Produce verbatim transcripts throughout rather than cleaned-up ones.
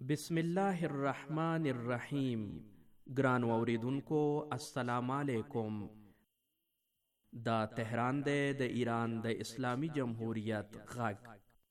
بسم الله الرحمن الرحیم. ګرانو اوریدونکو السلام علیکم. دا تهران دی د ایران د اسلامی جمهوریت غږ.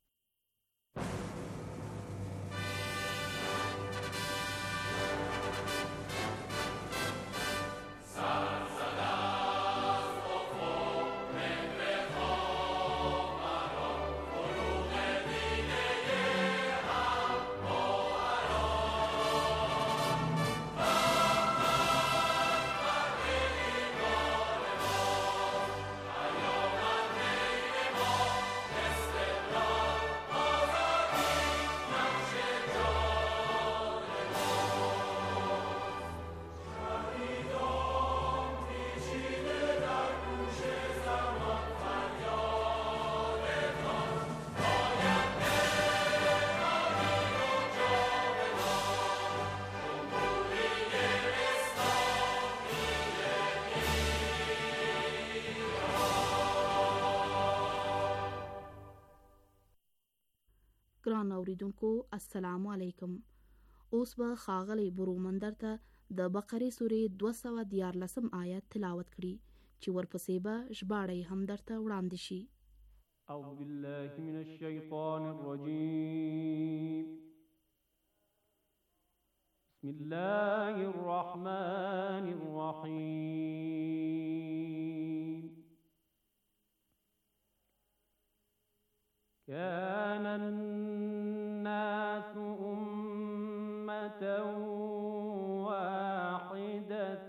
ګران اوریدونکو السلام علیکم. اوس به ښاغلی برومندر ته د بقرې سورې دوه سوه دیارلسم آیت تلاوت کړي چې ورپسې به ژباړه هم درته وړاندې شي. اعوذ بالله من الشیطان الرجیم. بسم الله الرحمن الرحیم. كان الناس أمة واحدة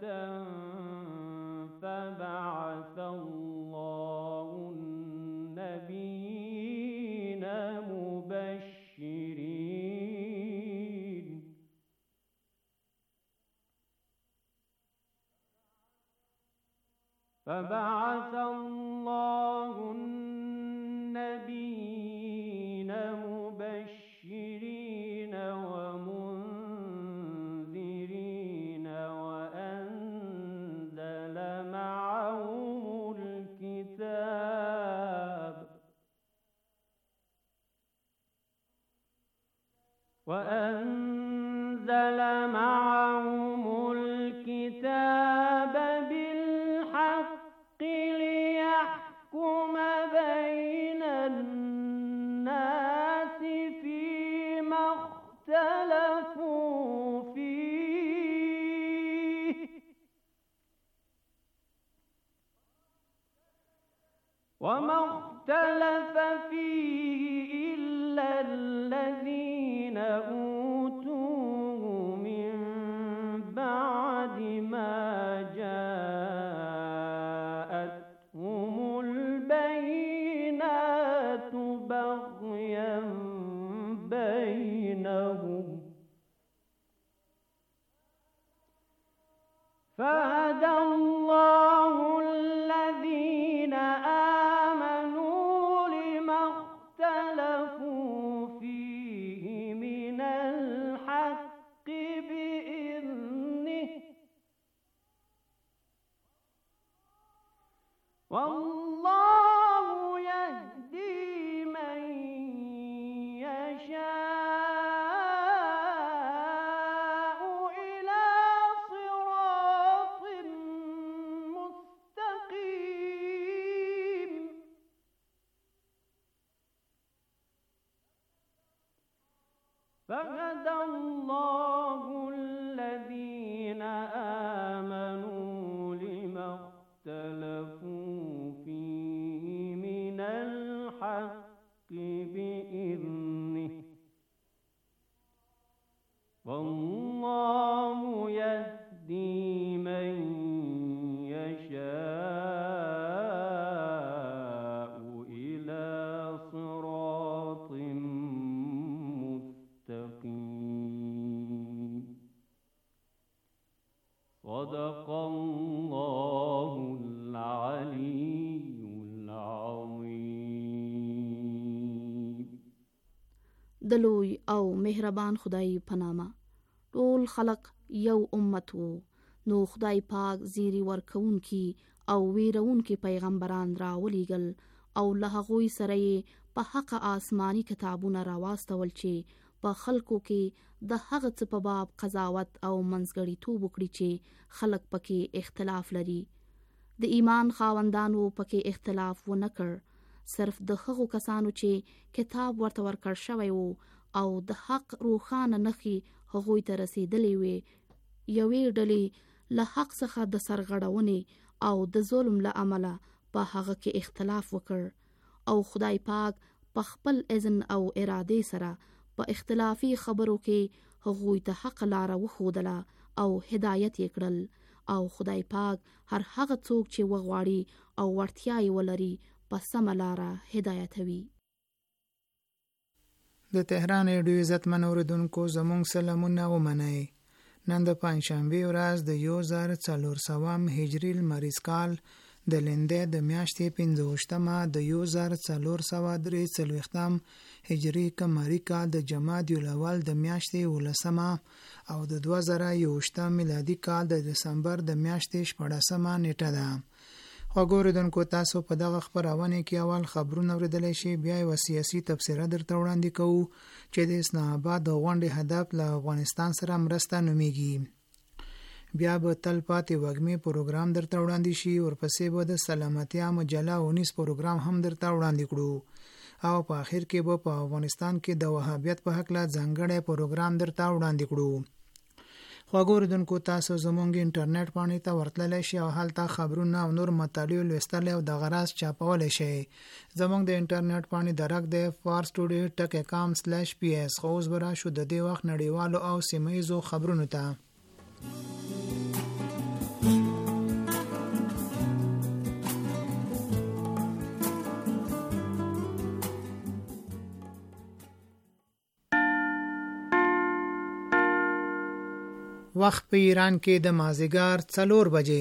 فبعث الله النبيين مبشرين فبعث الله النبيين مبشرين ومنذرين وأنزل معهم الكتاب وأنزل معهم الكتاب بالحق ليحكم بين الناس فيما اختلفوا فيه وما اختلف فيه إلا الذين أوتوه من بعد ما جاءتهم البينات بغيا بينهم فهدى الله الذين آمنوا لما اختلفوا فيه من الحق بإذنه والله يهدي من يشاء إلى صراط مستقيم. فهدى الله الذين آمنوا لما اختلفوا فيه من الحق بإذنه والله يهدي من يشاء إلى صراط مستقيم. صدق الله العلي العظيم. د لوی او مهربان خدای په نامه. ټول خلق یو امت وو، نو خدای پاک زیری ورکون کی او ویرون کی پیغمبران را ولیگل او له هغوی سره په حق آسمانی کتابونه راواستول چې په خلکو کې د هغه څه په باب قضاوت او منځګړیتوب وکړي چې خلک پکې اختلاف لري. د ایمان خاوندانو پکې اختلاف ونه کړ، صرف د هغو کسانو چې کتاب ورته ورکړ شوی وو او د حق روښانه نښې هغوی ته رسیدلې وې، یوې ډلې له حق څخه د سرغړونې او د ظلم له امله په هغه کې اختلاف وکړ او خدای پاک په خپل اذن او ارادې سره په اختلافي خبرو کې هغوی ته حق لاره وښودله او هدایت یې کړل، او خدای پاک هر هغه څوک چې وغواړي او وړتیا یې ولري په سمه لاره هدایتوي. د تهران ریډیو عزتمن اوریدونکو زموږ سلامونه ومنئ. نن د پنجشنبې ورځ د یو زر څلور سوم هجري لمریز کال د لندې د میاشتې پنځه ویشتمه د یو زر څلور سوه درې څلوېښتم هجري قمري کال د جمادی الاول د میاشتې اوولسمه او د دوه زره یوویشتم میلادي کال د دسمبر د میاشتې شپاړسمه نیټه ده. خوږو اوریدونکو، تاسو په دغه خپرونه کې اول خبرونه اوریدلی شئ، بیا یوه سیاسي تبصره درته وړاندې کوو چې د اسلام آباد د غونډې هدف له افغانستان سره مرسته نومیږي. بیا به تل پاتې وږمې پروګرام درته وړاندې شي، ورپسې به د سلامتیا مجله اونیس پروګرام هم درته وړاندې کړو، او په آخر کې به په افغانستان کې د وهابیت په هکله ځانګړی پروګرام درته وړاندې کړو. خوږو اوریدونکو، تاسو زموږ انټرنیټ پاڼې ته ورتللی شئ او هلته خبرونه او نور مطالب لوستلی او دغه راز چاپولی شئ. زموږ د انټرنیټ پاڼې درک دی فارس ټوډې ټک کام سلیش پی ایس. خو اوس به راشو د دې وخت نړیوالو او سیمه ییزو خبرونو ته. وخت په ایران کې د مازدیګر څلور بجې.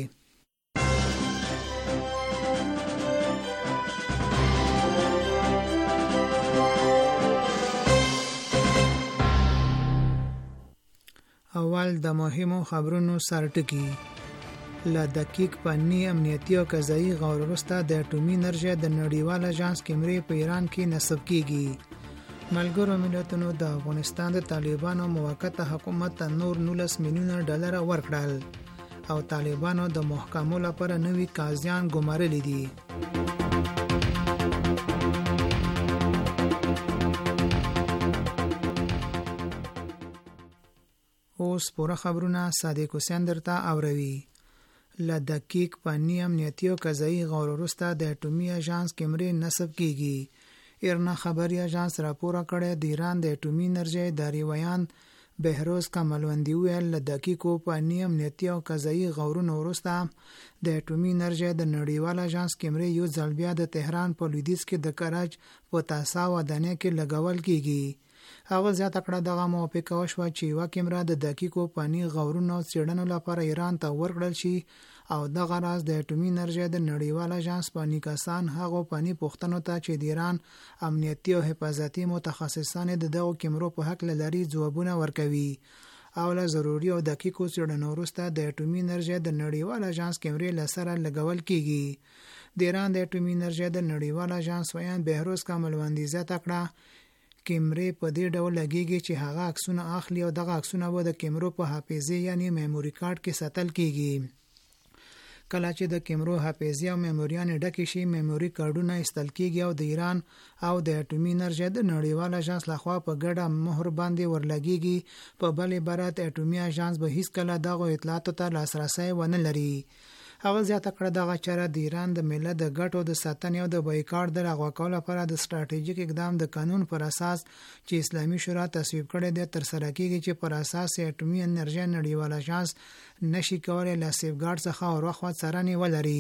اول د مهمو خبرونو سرټکی. له دقیق فني امنیتي او قضایي غور وروسته د اټومي انرژۍ د نړیوال اژانس کیمرې په ایران کې نصب کیږي. ملګرو ملتونو د افغانستان د طالبانو موقته حکومت ته نور نولس میلیونه ډالر ورکړل او طالبانو د محکمو لپاره نوي قاضیان ګمارلي دي. اوس پوره خبرونه صادق حسین درته اوروي. له دقیق فني امنیتي او قضایي غور وروسته د اټومي اژانس کیمرې نصب کیږي. ایرنا خبري اژانس راپور کړی د ایران د اټومي انرژۍ ادارې ویان بهروز کمالوندي ویل له دقیقو فني امنیتي او قضایي غورونو وروسته د اټومي انرژۍ د نړیوال اژانس کیمرې یو ځل بیا د تهران په لویدیځ کې د کرج په تاسا ودانۍ کې لګول کیږي. هغه زیاته کړه دغه موافقه وشوه چې یوه کیمره د دقیقو فني غورونو څېړنو لپاره ایران ته ورکړل شي او دغه راز د اټومي انرژۍ د نړیوال اژانس فني کسان هغو فني پوښتنو ته چې د ایران امنیتي او حفاظتي متخصصان د دغو کیمرو په حکله لري ځوابونه ورکوي. او له ضروري او دقیقو څېړنو وروسته د اټومي انرژۍ د نړیوال اژانس کیمرې له سره لګول کیږي. د ایران د اټومي انرژۍ د نړیوال اژانس ویان بهروز کمالوندي زیاته کړه کیمرې په دې ډول لګیږي چې هغه عکسونه اخلي او دغه عکسونه به د کیمرو په حافظه یعنی میموري کارت کې ساتل کیږي. کله چې د کیمرو حافظه او میموریانې ډکې شي، میموري کارډونه ایستل کیږي او د ایران او د اټومي انرژۍ د نړیوال اژانس لخوا په ګډه مهر باندې ورلګیږي. په بل عبارت اټومي اژانس به هیڅکله دغه اطلاعاتو ته لاسرسی ونه لري. هغه زیاته کړه دغه چاره د ایران د ملت د ګټو د ساتنې او د بایکاټ د لغوه کولو لپاره د ستراتیژیک اقدام د قانون پر اساس چې اسلامي شورا تصویب کړی دی ترسره کیږي، چې پر اساس اټومي انرژۍ نړیوال اژانس نشي کولای له سیفګارډ څخه اور وخت څارنې ولري.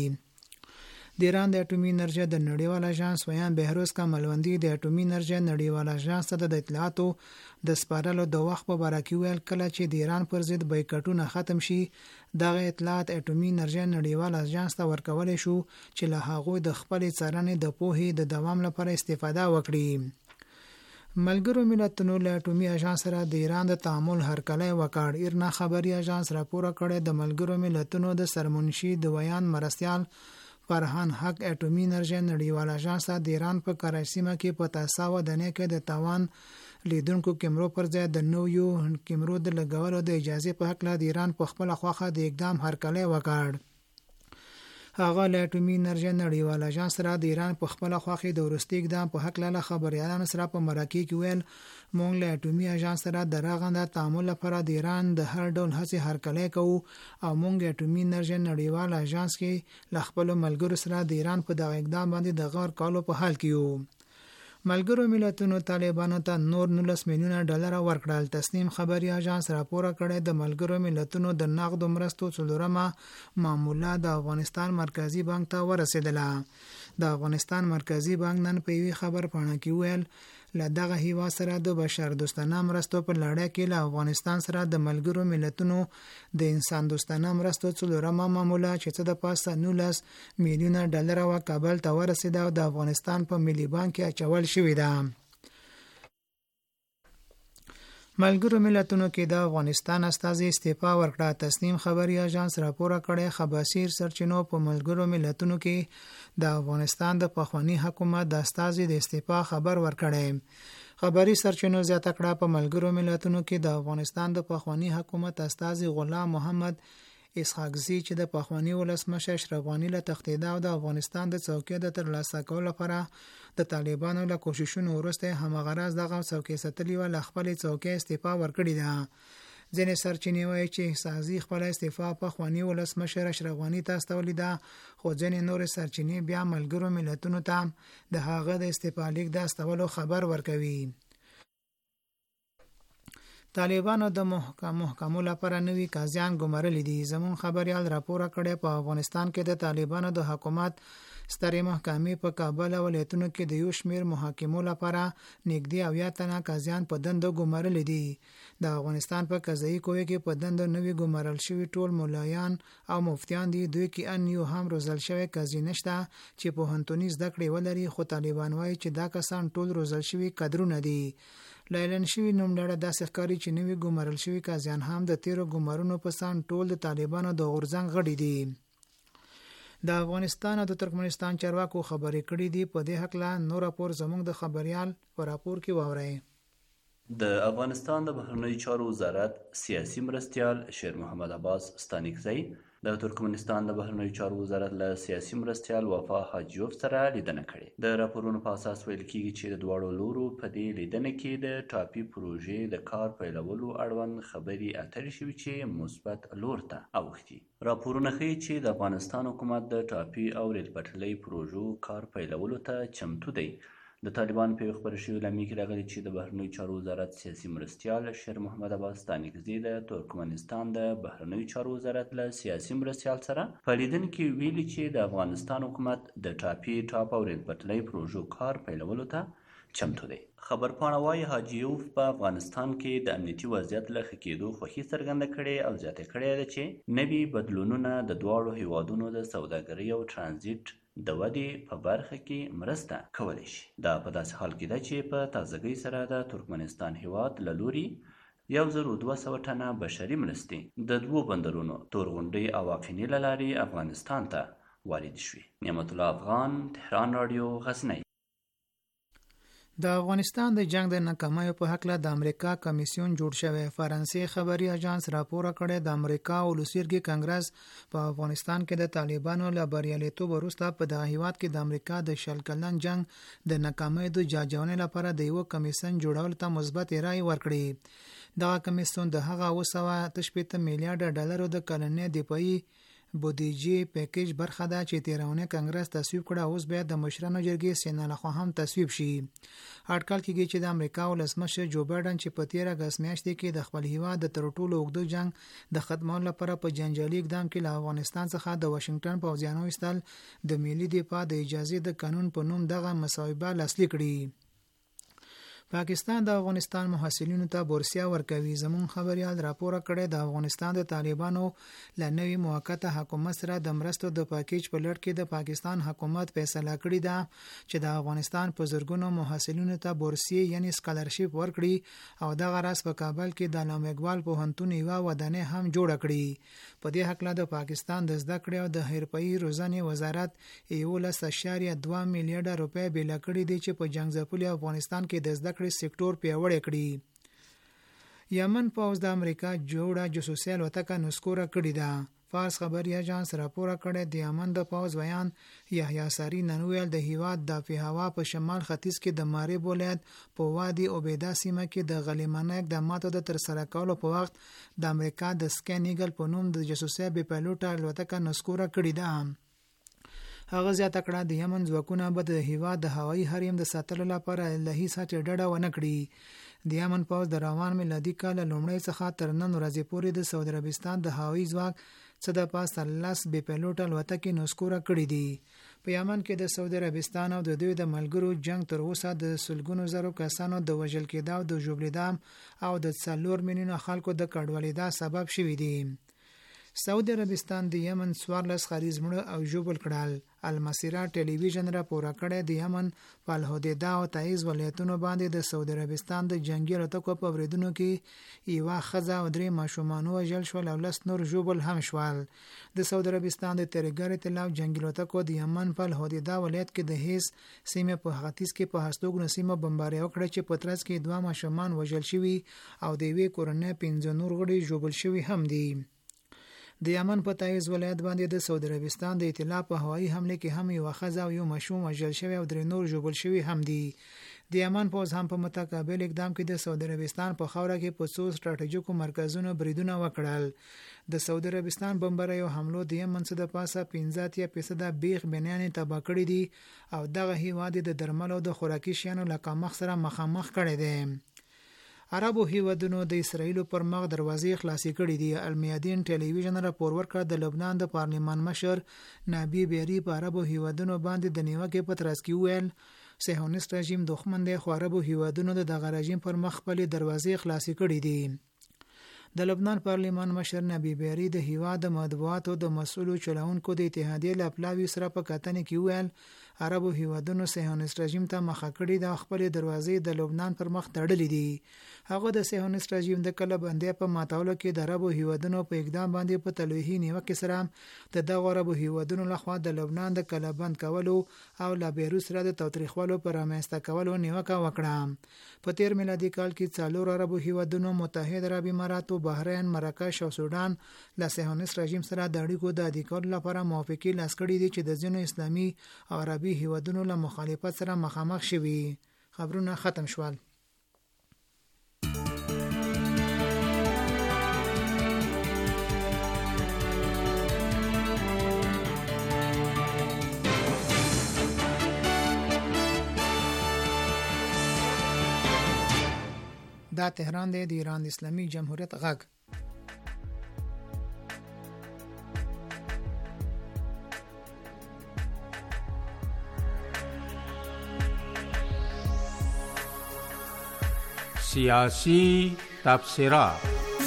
د ایران د اټومي انرژۍ د نړیوال اژانس ویان بهروز کمالوندي د اټومي انرژۍ نړیوال اژانس ته د اطلاعاتو د سپارلو د وخت په باره کې ویل کله چې د ایران پر ضد بایکاټونه ختم شي، دغه اطلاعات اټومي انرژۍ نړیوال اژانس ته ورکولی شو چې له هغوی د خپلې څارنې د پوهې د دوام لپاره استفاده وکړي. ملګرو ملتونو له اټومي اژانس سره د ایران د تعامل هرکلی وکړ. ایرنا خبري اژانس راپور کړی د ملګرو ملتونو د سرمنشي د ویان مرستیال فرهان حق اټومي انرژۍ نړیوال اژانس د ایران په کراچۍ سیمه کې په تاسا ودانۍ کې د تاوان لیدونکو کیمرو پر ځای د نویو کیمرو د لګولو د اجازه په حق لا د ایران په خپل خواخه د اقدام هرکلی وکړ. هغه له اټومي انرژي نړیوال اژانس سره د ایران په خپل خواخه د وروستي اقدام په حق له خبريالانو سره په مراکې کې ویل مونږ له اټومي اژانس سره د راغنده تعامل لپاره د ایران د هر ډول هڅې هرکلی کوو او مونږ اټومي انرژي نړیوال اژانس کې له خپل ملګرو سره د ایران په دغه اقدام باندې د غور کولو په حال کې یو. ملګرو ملتونو طالبانو ته نور نولس میلیونه ډالر ورکړل. تسنیم خبري اژانس راپور کړی د ملګرو ملتونو د نقد مرستو څلورمه معامله د افغانستان مرکزی بانک ته ورسېدله. د افغانستان مرکزی بانک نن په یوه خبر پاڼه کې ویل له دغه هیوا سره د بشر دوستانه مرستو په لړۍ کې له افغانستان سره د ملګرو ملتونو د انسان دوستانه مرستو څلورمه معامله چې څه د پاسه نولس میلیونه ډالر و کابل ته ورسېده او د افغانستان په ملي بانک کې اچول شوې ده. ملګرو ملتونو کې د افغانستان استازي استعفا ورکړه. تسنیم خبري اژانس راپور کړی خباسیر سرچینو په ملګرو ملتونو کې د افغانستان د پخوانی حکومت د استازي د استعفا خبر ورکړی. خبري سرچینو زیاته کړه په ملګرو ملتونو کې د افغانستان د پخوانی حکومت استازي غلام محمد اسحاقزي چې د پخوانی ولسمشر اشرف غني له تختیدا او د افغانستان د څوکۍ د ترلاسه کولو لپاره د طالبانو له کوششونو وروسته همغه راز دغه څوکۍ ستلې و له خپل څوکۍ استعفا ورکړې ده. ځینې سرچینې وایي چې اسحاقزي خپل استعفا پخوانی ولسمشر اشرف غني ته استولې ده، خو ځینې نور سرچینې بیا ملګرو ملتونو ته د هغه د استعفا لیک د استولو خبر ورکوي. طالبانو د محکمو لپاره نوي قاضیان ګمارلي دي. زمون خبريال راپور کړی په افغانستان کې د طالبانو د حکومت سترې محکمې په کابل او ولایتونو کې د یو شمېر محاکمو لپاره نږدې اویا تنه قاضیان په دندو ګمارلي دي. د افغانستان په قضایي قوې کې په دندو نوي ګمارل شوي ټول مولایان او مفتیان دي. دوی کې ان یو هم روزل شوی قاضي نشته چې پوهنتوني زده کړې ولري، خو طالبان وایي چې دا کسان ټول روزل شوي کادرونه دي. لایلن شوی نوملړه داسې ښکاري چې نوي ګمارل شوي قاضیان هم د تیرو ګمارونو په سان ټول د طالبانو د غورځنګ غړي دي. د افغانستان او د ترکمنستان چارواکو خبرې کړې دي. په دې حق لا نور راپور زموږ د خبريال په راپور کې واورئ. د افغانستان د بهرنیو چارو وزارت سیاسي مرستیال شیر محمد عباس ستانکزی د ترکمنستان د بهرنیو چارو وزارت له سیاسي مرستیال وفا حاجیوف سره لیدنه کړې. د راپورونو په اساس ویل کېږي چې د دواړو لورو په دې لیدنه کې د ټاپي پروژې د کار پیلولو اړوند خبرې اترې شوي چې مثبت لور ته اوښتي. راپورونه ښیي چې د افغانستان حکومت د ټاپي او ریل پټلۍ پروژو کار پیلولو ته چمتو دی. د طالبان په خبرو شوي لامل کې راغلي چې د بهرنیو چارو وزارت سیاسي مرستیال شیر محمد عباس ستانکزي د ترکمنستان د بهرنیو چارو وزارت له سیاسي مرستیال سره په لیدنه کې ویلي چې د افغانستان حکومت د ټاپي ټاپ او ریل پټلۍ پروژو کار پیلولو ته چمتو دی. خبرپاڼه وايي حاجیوف په افغانستان کې د امنیتي وضعیت له ښه کېدو خوښي څرګنده کړې او زیاته کړې ده چې نوي بدلونونه د دواړو هیوادونو د سوداګرۍ او ترانزیت د ودې په برخه کې مرسته کولی شي. دا په داسې حال کې ده چې په تازګۍ سره د ترکمنستان هیواد له لوري یو زر دوه سوه ټنه بشري مرستې د دوو بندرونو تورغونډۍ او واقعینې له لارې افغانستان ته وارد شوي. نعمت الله افغان، تهران رادیو، غزنی. د افغانستان د جنگ د ناکامیو په حق له د امریکا کمیسیون جوړ شوی. فرانسې خبري اژانس راپور کړی د امریکا ولسمشر کانګرس په افغانستان کې د طالبانو له بریالیتوب وروسته په دغه هیواد کې د امریکا د شل کلن جنگ د ناکامیو د جاجونې لپاره د یو کمیسیون جوړول ته مثبت رائے ورکړي. دغه کمیسیون د هغه اوه سوه اته شپېته میلیارډ ډالرو د کلنۍ دفاعي بودیجې پیکیج برخه ده چې تیرونه کانګرس تصویب کړه. اوس بیا د مشرانو جرګې سینا لخوا هم تصویب شي. اټکل کېږي چې د امریکا ولسمشر جو بایدن چې په تیر اگست میاشت کې د خپل هیواد د تر ټولو اوږد جنگ د ختمولو لپاره په جنجالي اقدام کې له افغانستان څخه د واشنگټن پوځیانو ایستل د ملي دفاع د اجازه د قانون په نوم دغه مصوبه لاسلیک کړي. پاکستان د افغانستان محصلینو ته بورسیا ورکوي. زمون خبريال راپور کړی د افغانستان د طالبانو له نوي موقته حکومت سره د مرستو د پاکیج په لړ کې د پاکستان حکومت فیصله کړې ده چې د افغانستان په زرګونو محصلینو ته بورسیه یعنی سکالرشپ ورکړي او دغه راس په کابل کې د علامه اقبال پوهنتون یوه ودانۍ هم جوړه کړي. په دې حق له د پاکستان د زده کړې او د حرفه‌ایي روزنې وزارت یولس اشاریه دوه میلیارډ روپۍ بېل کړي دي چې په جنگ ځپلي افغانستان کې د زده کړې سکتور پیاوړی کړي. یمن پوځ د امریکا جوړه جاسوسي الوتکه نسکوره کړې ده. فارس خبري اژانس راپور کړی د یمن د پوځ ویان یحیی ساری نن ویل د هیواد دافع هوا په شمال ختیځ کې د ماریب ولایت په وادي عبیده سیمه کې د غلیمانه اقداماتو د ترسره کولو په وخت د امریکا د سکین ایګل په نوم د جاسوسي بې پیلوټه الوتکه نسکوره کړې ده. هغه زیاته کړه د یمن ځواکونه به د هیواد د هوایي حریم د ساتلو لپاره له هیڅ څه ډډه ونه کړي. د یمن پوځ د روان میلادي کال لومړۍ څخه تر نن ورځې پورې د سعودي عربستان د هوایي ځواک څخه د پاسه لس بې پیلوټه الوتکې نسکوره کړې دي. په یمن کې د سعودي عربستان او د دوی د ملګرو جنگ تر اوسه د سلګونو زرو کسانو د وژل کېدا او د ژوبلېدا او د څلور میلیونه خلکو د کډوالېدا سبب شوي دي. سعودي عربستان د یمن څوارلس خریز مړه او ژوبل کړل. المسیره ټلویزیون راپور کړی د یمن په الحدیده او تعیز ولایتونو باندې د سعودي عربستان د جنگي الوتکو په بریدونو کې یوه ښځه او درې ماشومان وژل شول او لس نور ژوبل هم شول. د سعودي عربستان د ترهګر ائتلاف جنگي الوتکو د یمن په الحدیده ولایت کې د هیڅ سیمې په ختیځ کې په هستوګنو سیمه بمباري وکړه چې په ترڅ کې دوه ماشومان وژل شوي او د یوې کورنۍ پنځه نور غړي ژوبل شوي هم دي. د یمن په تعیز ولایت باندې د سعودي عربستان د ائتلاف په هوایي حمله کې هم یو ښځه او یو ماشوم وژل شوی او درې نور ژوبل شوي هم دي. د یمن پوځ هم په متقابل اقدام کې د سعودي عربستان په خاوره کې په څو ستراتیژیکو مرکزونو بریدونه وکړل. د سعودي عربستان بمباریو حملو د یمن څخه د پاسه پنځه اتیا فیصده بیخ بنیانې تباه کړي دي او دغه هیواد د درملو د خوراکي شیانو له کمښت سره مخامخ کړی دی. عربو هیوادونو د اسرایل پر مخ دروازې خلاصې کړې دي. المیادین ټلویزیون راپور ورکړ د لبنان د پارلمان مشر نبی بیری په عربو هیوادونو باندې د نیوکې په ترڅ کې ویل صهیونیست رژیم دښمن دی خو عربو هیوادونو د دغه رژیم پر مخ خپلې دروازې خلاصې کړې دي. د لبنان پارلمان مشر نبی بیری د هیواد د مطبوعاتو د مسؤلو چلونکو د اتحادیې له پلاوي سره په کتنې کې ویل عربو هیوادونو صهیونیست رژیم ته مخه کړې د خپل دروازې د لبنان پر مخ تړلې دي. هغه د صهیونیست رژیم د کلهبندۍ په ماتولو کې د عربو هیوادونو په اقدام باندې په تلویحي نیوکې سره د دغو عربو هیوادونو لخوا د لبنان د کلهبند کولو او له بیروت سره د تاوتریخوالو پر رامنځته کولو نیوکه وکړه. په تیر میلادي کال کې څلور عربو هیوادونو متحد عرب امارات، بحرین، مراکش او سودان له صهیونیست رژیم سره د اړیکو د عادي کولو لپاره موافقې لاسلیک کړي دي چې د ځینو اسلامي او عربي هیوادونو له مخالفت سره مخامخ شوي. خبرونه ختم شول. دا تهران دی، د ایران د اسلامي جمهوریت غږ. سیاسی تبصرات.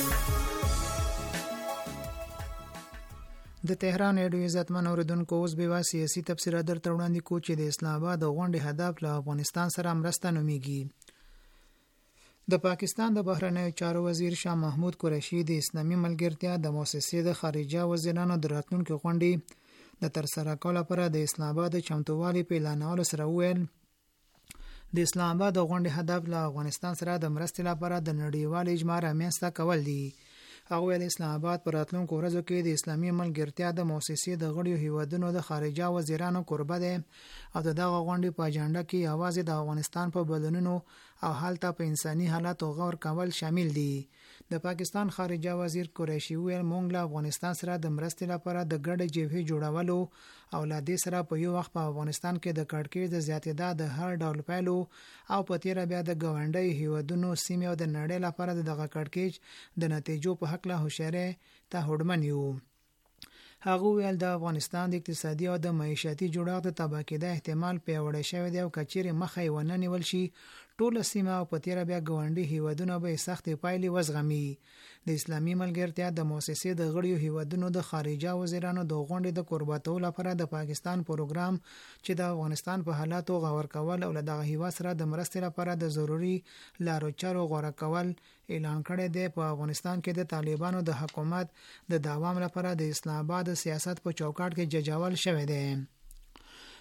د تهران ریډیو عزتمن اوریدونکو اوس به سیاسي تبصرات درته وړاندې کوو چې د اسلام آباد غونډې هدف له افغانستان سره مرسته نومیږي. د پاکستان د بهرنیو چارو وزیر شاه محمود قریشي د اسلامي ملګرتیا د مؤسسې د خارجه وزیرانو د راتلونکي غونډې د ترسره کولو لپاره د اسلام آباد چمتووالي په اعلانولو سره وویل د اسلام آباد غونډې هدف له افغانستان سره د مرستې لپاره د نړیوال اجماع رامنځته کول دي. هغه ویل اسلام آباد په راتلونکو ورځو کې د اسلامي ملګرتیا د مؤسسې د غړیو هیوادونو د خارجه وزیرانو کوربه دی او د دغه غونډې په اجنډا کې یوازې د افغانستان په بدلونونو او حالت په انساني حالات او غور کول شامل دي. د پاکستان خارجه وزیر قریشي ویل موږ له افغانستان سره د مرستې لپاره د ګډ جبهې جوړولو او له دې سره په یو وخت په افغانستان کې د کړکېچ د زیاتېدا د هر ډول پایلو او په تیر بیا د ګاونډي هیوادونو سیمې او د نړۍ لپاره دغه کړکېچ د نتیجو په حق له هوښیارۍ ته هوډمن یو. هغه ویل د افغانستان د اقتصادي او د معیشتي جوړښت د تباه کېدو احتمال پیاوړی شوی دی او کچېرې مخه یې ونه نیول شي ټوله سیمه او په تیره بیا ګاونډي هیوادونه به سختې پایلې وزغمي. د اسلامي ملګرتیا د مؤسسې د غړیو هیوادونو د خارجه وزیرانو د غونډې د کوربه‌تولو لپاره د پاکستان پروګرام چې د افغانستان په حالاتو غور کول او له دغه هیواد سره د مرستې لپاره د ضروري لارو چارو غوره کول اعلان کړی دی په افغانستان کې د طالبانو د حکومت د دوام لپاره د اسلام آباد سیاست په چوکاټ کې ججاول شوی دی.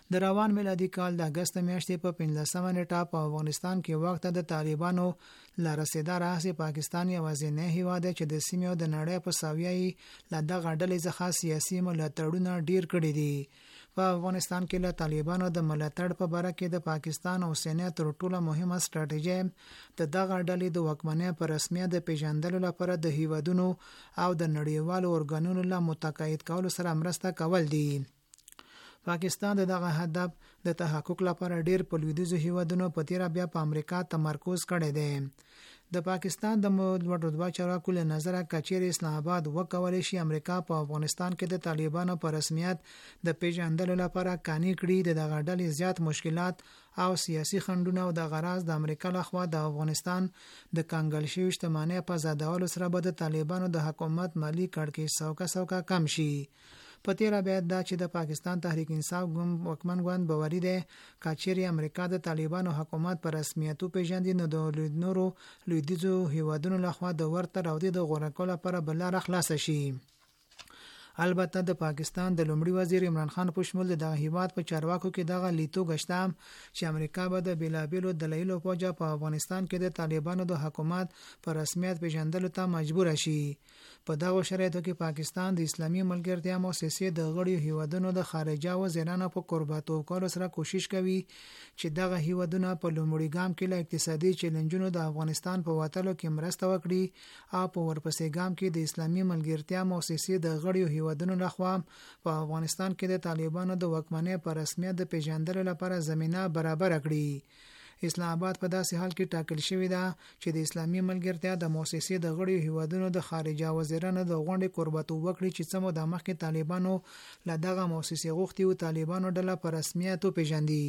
د روان میلادي کال د اگست میاشتې په پنځلسمه نیټه په افغانستان کې وخت د طالبانو لارسیدا راځي پاکستان یوازې نه هیواد چې د سیمې او د نړۍ په ساویې له دغه ډلې څخه سیاسي ملاتړونه ډیر کړي دي. په افغانستان کې له طالبانو د ملاتړ په باره کې د پاکستان او سینې تر ټولو مهمه ستراتیژي د دغه ډلې د واکمنۍ په رسمیت د پیژندلو لپاره د هیوادونو او د نړیوالو ارګانونو له متقاعد کولو سره مرسته کول دي. پاکستان د دغه هدف د تحقق لپاره ډیر په لویدیځو هیوادونو په تیر بیا په امریکا تمرکز کړی دی. د پاکستان د مدوړ چارواکو له نظره کچیر اسلام آباد وکولای شي امریکا په افغانستان کې د طالبانو په رسمیت د پیژندلو لپاره کانی کړي د دغه ډلې زیات مشکلات او سیاسي خنډونه او د غراض د امریکا لخوا د افغانستان د کانګل شوی شتمنۍ په زیاتولو سره به د طالبانو د حکومت مالی کړکېچ سوکا سوکا کم شي. په تیر بیا دا چې د پاکستان تحریک انصاف ګوند وکمن ګوند باوري دی کچېری امریکا د طالبانو حکومت پر رسمیت پیژندي نو د نورو لویدیځو هیوادونو لخوا د ورته راوړي د غوړه کول لپاره بل لار خلاص شي. البته د پاکستان د لومړي وزیر عمران خان په شمول د هیواد په چارواکو کې دغه لیتو غشتام چې امریکا به د بیلابیلو دلایلو په وجه په افغانستان کې د طالبانو د حکومت پر رسمیت پیژندلو ته مجبور شي. په دغه شرایطو کې پاکستان د اسلامي ملګرتیا مؤسسې د غړیو هیوادونو د خارجه وزیرانو په قرباتو کولو سره کوشش کوي چې دغه هیوادونه په لومړي ګام کې له اقتصادي چیلنجونو د افغانستان په وټلو کې مرسته وکړي او په ورپسې ګام کې د اسلامي ملګرتیا مؤسسې د غړیو هیوادونو لخوا په افغانستان کې د طالبانو د واکمنۍ په رسمیت د پیژندلو لپاره زمينه برابر کړي. اسلام آباد په داسې حال کې ټاکل شوی دا چې د اسلامي ملګرتیا د مؤسسې د غړیو هیوادونو د خارجه وزیرانو د غونډې قرباتو وکړي چې څمو د مخکې طالبانو له دغه مؤسسې غوښتي او طالبانو ډله په رسمیت پیژندي.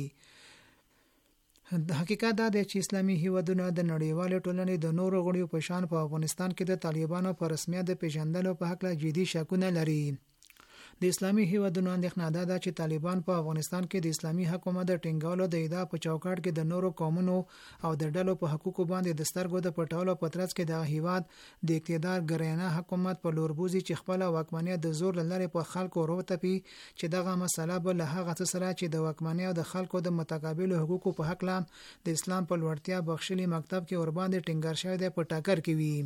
د حقیقت دا دی چې اسلامي هیوادونه د نړیوال ټولنې د نورو غړیو په شان په افغانستان کې د طالبانو په رسمیت پیژندلو په حق لا جدي شکونه لري. د اسلامي هیوادونو اندېښنه ده چې طالبان په افغانستان کې د اسلامي حکومت د ټینګولو د ادعا په چوکاټ کې د نورو قومونو او د ډلو په حقوقو باندې د سترګو د پټولو په ترڅ کې د هیواد د اقتدار ګرینه حکومت په لور بوزي چې خپل واکمنۍ د زور لري په خلکو وروتپي چې دغه مسله به له هغه څه سره چې د واکمنۍ او د خلکو د متقابل حقوقو په حق لا د اسلام په لوړتیا بخښلي مکتب کې ور باندې ټینګار شوی دی په ټاکر کې وي.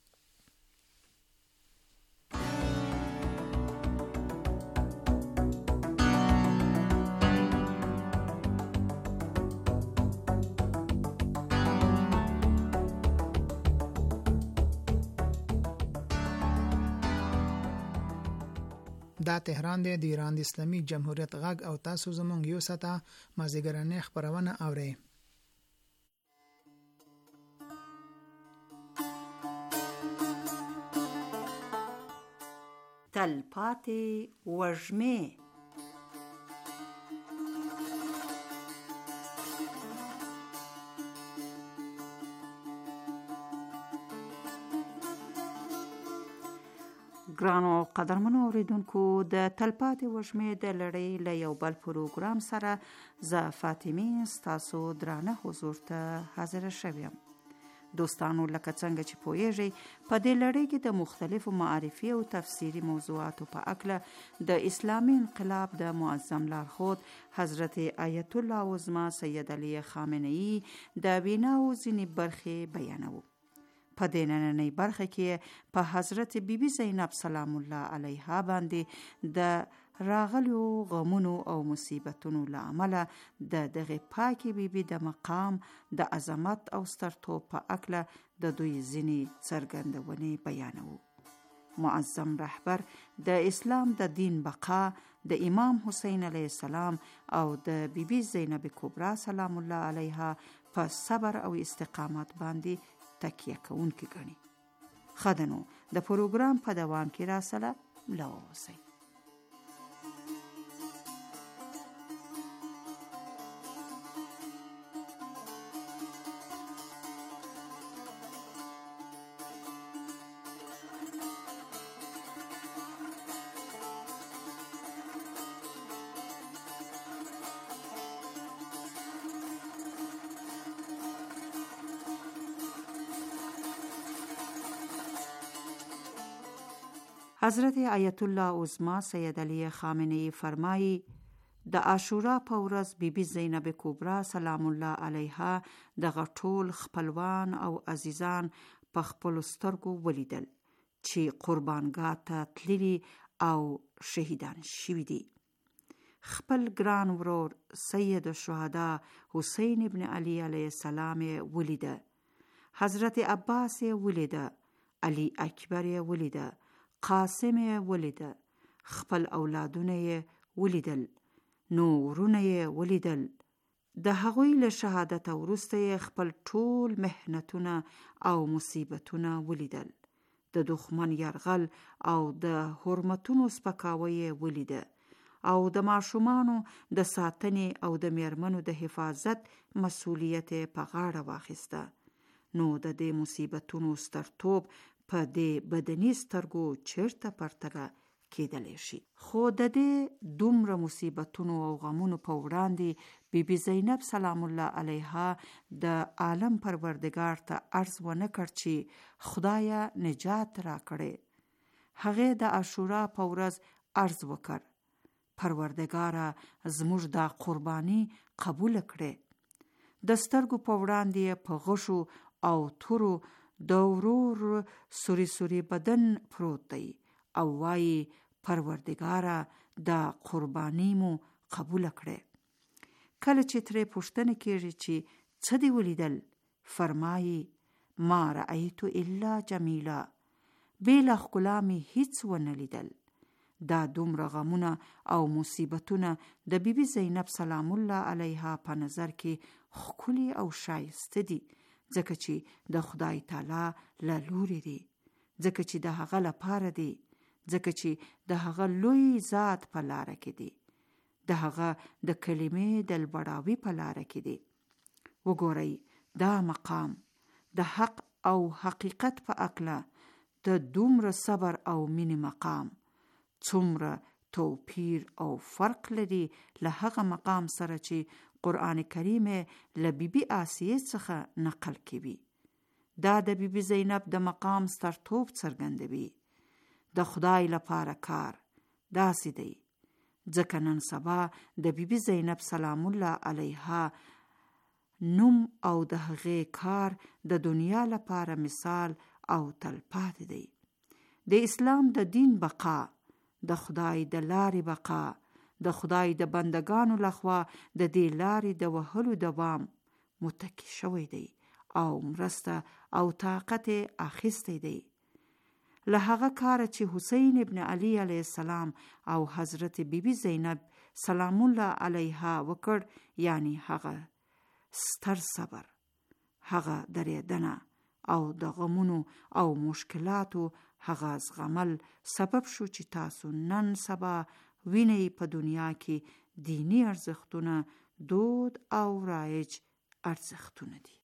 دا تهران دی د ایران د اسلامي جمهوریت غږ او تاسو زموږ یو ساته مازیګرنې خبرونه اورئ. تلپاتې وږمې ګرانو قدرمنو اوریدونکو د تلپاتې وږمې د لړۍ له یو بل پروګرام سره زه فاطمه ستاسو درانه حضور ته حاضر شوم. دوستانو لکه څنګه چې پوهیږئ په دې لړۍ کې د مختلفو معرفي او تفسیری موضوعاتو په اړه د اسلامي انقلاب د معظم لارښود حضرت آیت الله عظما سید علی خامنه‌ای د ویناو ځینې برخې بیانوو. په دې نننۍ برخه کې په حضرت بیبي زینب سلام الله علیها باندې د راغلیو غمونو او مصیبتونو له امله د دغه پاکي بیبي د مقام د عظمت او سترتوب په اړه د دوی ځینې څرګندونې بیانوو. معظم رهبر د اسلام د دین بقا د امام حسین علیه السلام او د بیبي زینب کبرا سلام الله علیها په صبر او استقامت باندې تکیه کوونکی ګڼي. خدنو د پروګرام په دوام کې را سره لاوسئ. حضرت آیت الله عظما سید علی خامنه‌ای فرمایی د عاشورا په ورځ بیبي زینب کبرا سلام الله علیها دغه ټول خپلوان او عزیزان په خپلو سترګو ولیدل چې قربانګاه ته تللي او شهیدان شوي دي. خپل ګران ورور سید الشهدا حسین ابن علی علیه السلام ولیده، حضرت عباس ولیده، علی اکبر ولیده، قاسم ولیده، خپل اولادونه ولیدل، نو ورونه ولیدل. د هغوی له شهادت وروسته خپل ټول محنتونه او مصیبتونه ولیدل. د دښمن یرغل او د حرمتونو سپکاوی ولیده او د ماشومانو د ساتنې او د میرمنو د حفاظت مسؤلیت په غاړه واخیسته. نو د دې مصیبتونو سترتوب په دې بدني سترګو چیرته پرتله کېدلی شي. خو د دې دومره مصیبتونو او غمونو په وړاندې بی بی زینب سلام الله علیها د عالم پروردگار ته عرض ونه کړ چې خدایا نجات را کړې. هغې د عاشورا په ورځ عرض وکړ پروردگاره زموږ دا قربانی قبول کړې. د سترګو په وړاندې په غشو او تورو د ورور سوري سوري بدن پروت دی او وایي پروردگاره دا قربانی مو قبول کړې. کله چې ترې پوښتنه کېږي چې څه دی ولیدل، فرمایي ما رأیت الا جمیلا، بې له ښکلا مې هیڅ ونه لیدل. دا دومره غمونه او مصیبتونه د بیبي زینب سلام الله علیها په نظر کې ښکلي او شایسته دي، ځکه چې د خدای تعالی له لورې دي، ځکه چې د هغه لپاره دي، ځکه چې د هغه لوی ذات په لاره کې دي، د هغه د کلمې د لوړاوي په لاره کې دي. وګورئ دا مقام د حق او حقیقت په اکله د دومره صبر او مینې مقام څومره توپیر او فرق لري له هغه مقام سره چې قرآن کریم له بیبي آسیه څخه نقل کوي. دا د بیبي زینب د مقام سترتوب څرګندوي. د خدای لپاره کار داسې دی، ځکه نن سبا د بیبي زینب سلام الله علیها نوم او د هغې کار د دنیا لپاره مثال او تلپاتې دی. د اسلام د دین بقا، د خدای د لارې بقا، د خدای د بندگانو لخوا د دې لارې د وهلو دوام متکی شوی دی او مرسته او طاقت اخیستی دی. له هغه کاره چې حسین ابن علی علیه السلام او حضرت بیبي زینب سلام الله علیها وکړ، یعنی هغه ستر صبر، هغه دریدنه او د غمونو او مشکلاتو هغه زغمل سبب شو چې تاسو نن سبا وینئ په دنیا کې دینی ارزښتونه دود او رایج ارزښتونه دي.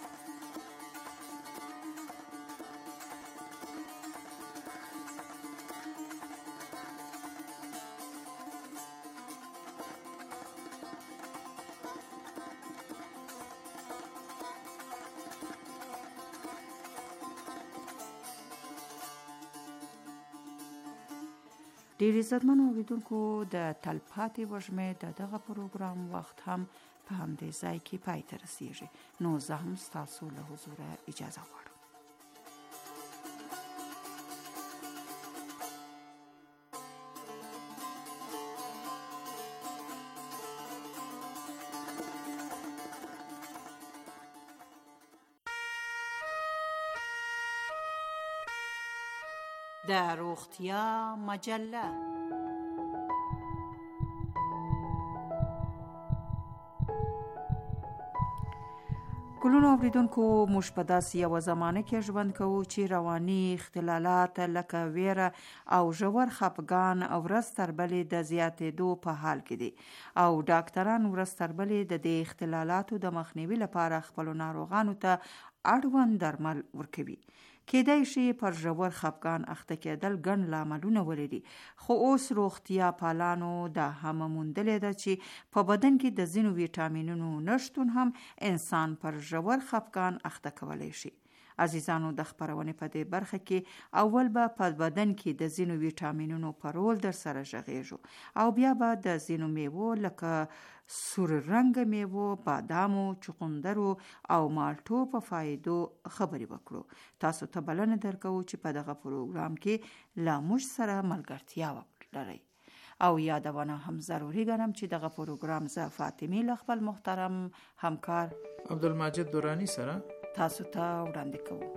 ډیر عزتمنو اوریدونکو، د تلپاتې وږمې د دغه پروګرام وخت هم په همدې ځای کې پای ته رسیږي. نو زه هم ستاسو له حضوره اجازه غواړم. د روغتیا مجله. ګلونو اوریدونکو، موږ په داسې یوه زمانه کې ژوند کوو چې رواني اختلالات لکه ویره او ژور خفګان ورځ تر بلې د زیاتېدو په حال کې دي او ډاکټران ورځ تر بلې د دې اختلالاتو د مخنیوي لپاره خپلو ناروغانو ته اړوند درمل ورکوي. کېدای شي پر ژور خفګان اخته کېدل ګڼ لاملونه ولري، خو اوس روغتیا پالانو دا هم موندلې ده چې په بدن کې د ځینو ویټامینونو نشتون هم انسان پر ژور خفګان اخته کولی شي عزیزانو د خبرونې په دې برخه کې اول به په بدن کې د ځینو ویټامینونو په رول در سره غږیږو او بیا به د ځینو میوو لکه سور رنګ میوو، بادامو، چغندرو او مالټو په فایدو خبرې وکړو. تاسو ته بلنه درکوو چې په دغه پروګرام کې لا موږ سره ملګرتیا وکړئ او یادونه هم ضروري ګڼم چې دغه پروګرام زه فاطمه له خپل محترم همکار عبدالمجید دورانی سره تاسو ته وړاندې کوم.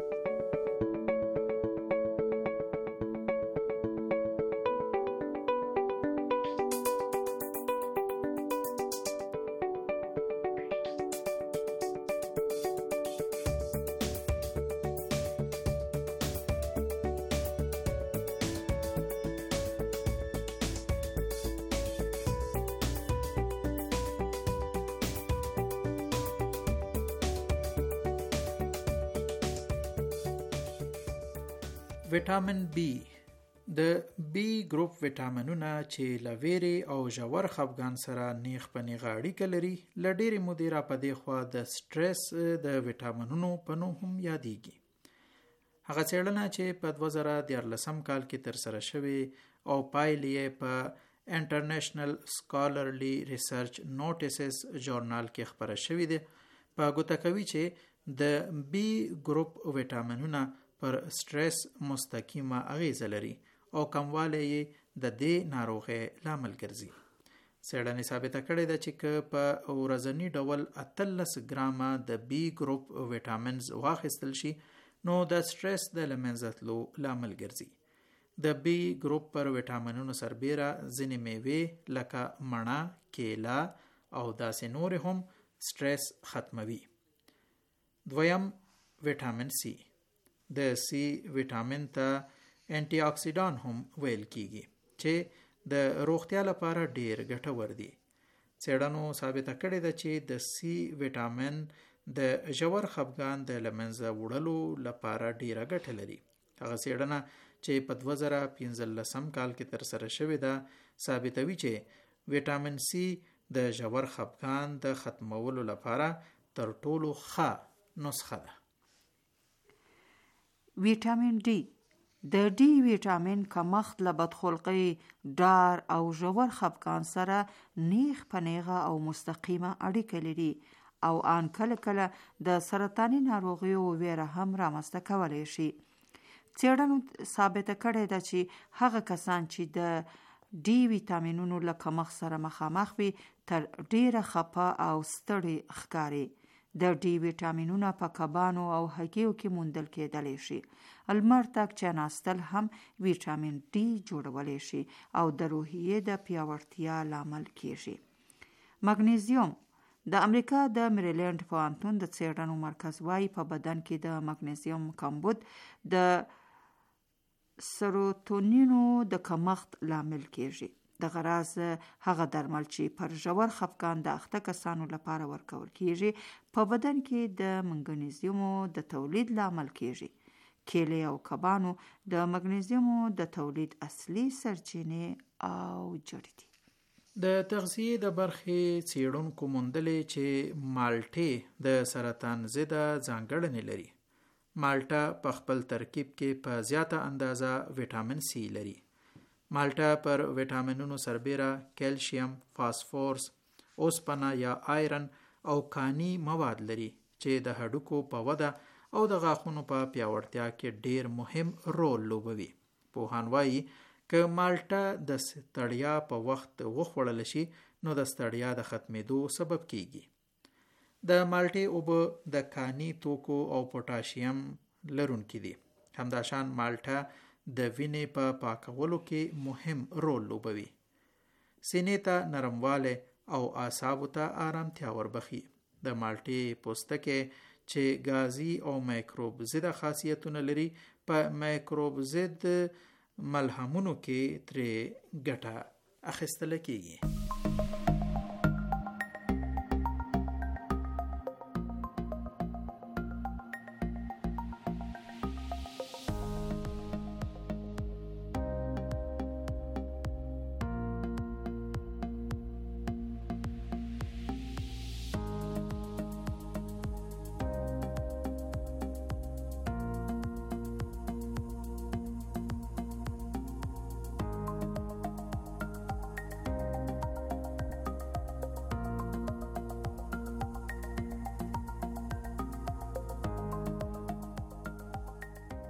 ویټامین بی د بی ګروپ ویټامینونه چې له ویرې او ژور خفګان سره نیغ په نیغه اړیکه لري له ډېرې مودې را په دې خوا د سټرس د ویټامینونو په نوم هم یادېږي. هغه څېړنه چې په دوه زره دیارلسم کال کې ترسره شوې او پایلې یې په انټرنیشنل سکالرلی ریسرچ نوټسز ژورنال کې خپره شوې ده په ګوته کوي چې د بی ګروپ ویټامینونه پر سټرس مستقیمه اغیزه لري او کموالی یې د دې ناروغۍ لامل ګرځي. څېړنې ثابته کړې ده چې که په ورځني ډول اتلس ګرامه د بی ګروپ ویټامینز واخیستل شي نو د سټرس د له منځه تلو لامل ګرځي. د بی ګروپ پر ویټامینونو سربیره ځینې میوې لکه مڼه، کیله او داسې نورې هم سټرس ختموي. دویم ویټامین سی. د سی ویټامین ته انټي اکسیډان هم ویل کیږي چې د روغتیا لپاره ډیر ګټور دی. څېړنو ثابته کړې ده چې د سی ویټامین د ژور خفګان د له منځه وړلو لپاره ډیره ګټه لري. هغه څېړنه چې په دوه زره پنځلسم کال کې ترسره شوې ده ثابتوي چې ویټامین سی د ژور خفګان د ختمولو لپاره تر ټولو ښه نسخه ده. ویټامین ډي. د ډي ویټامین کمښت له بدخلقۍ، ډار او ژور خفګان سره نیغ په نیغه او مستقیمه اړیکه لري او آن کله کله د سرطاني ناروغیو ویره هم رامنځته کولی شي. څېړنو ثابته کړې ده چې هغه کسان چې د ډي ویټامینونو له کمښت سره مخامخ وي تر ډیره خپه او ستړي ښکاري. د ډي ویټامینونه په کبانو او هګیو کې موندل کېدلی شي. لمر تک کېناستل هم ویټامین ډي جوړولی شي او د روحیې د پیاوړتیا لامل کیږي. مګنیزیوم. د امریکا د میریلینډ پوهنتون د څېړنو مرکز وايي په بدن کې د مګنیزیوم کمبود د سروتونینو د کمښت لامل کیږي. د غراز هغه درمل چې پر ژور خفګان د اخته کسانو لپاره ورکول کیږي په بدن کې د مګنیزیومو د تولید لامل کیږي. کیلې او کبانو د مګنیزیومو د تولید اصلي سرچینې او جړې دي. د تغذیې د برخې څېړونکو موندلې چې مالټې د سرطان ضد ځانګړنې لري. مالټه په خپل ترکیب کې په زیاته اندازه ویټامین سی لري. مالټه پر ویټامینونو سربیره کیلشیم، فاسفورس، اوسپنه یا آیرن او کانی مواد لري چې د هډوکو په وده او د غاښونو په پیاوړتیا کې ډیر مهم رول لوبوي. پوهان وایي که مالټه د ستړیا په وخت وخوړل شي نو د ستړیا د ختمېدو سبب کیږي. د مالټې اوبه د کانی توکو او پوتاشیم لرونکي دي. همداشان مالټه د وینې په پا پاکولو کې مهم رول لوبوي. سینې ته نرمواله او اعصابو ته آرامتیا وربخي. د مالټې پوستکی چې غازي او میکروب ضد خاصیتونه لري په میکروب ضد ملهمونو کې ترې ګټه اخیستل کیږي.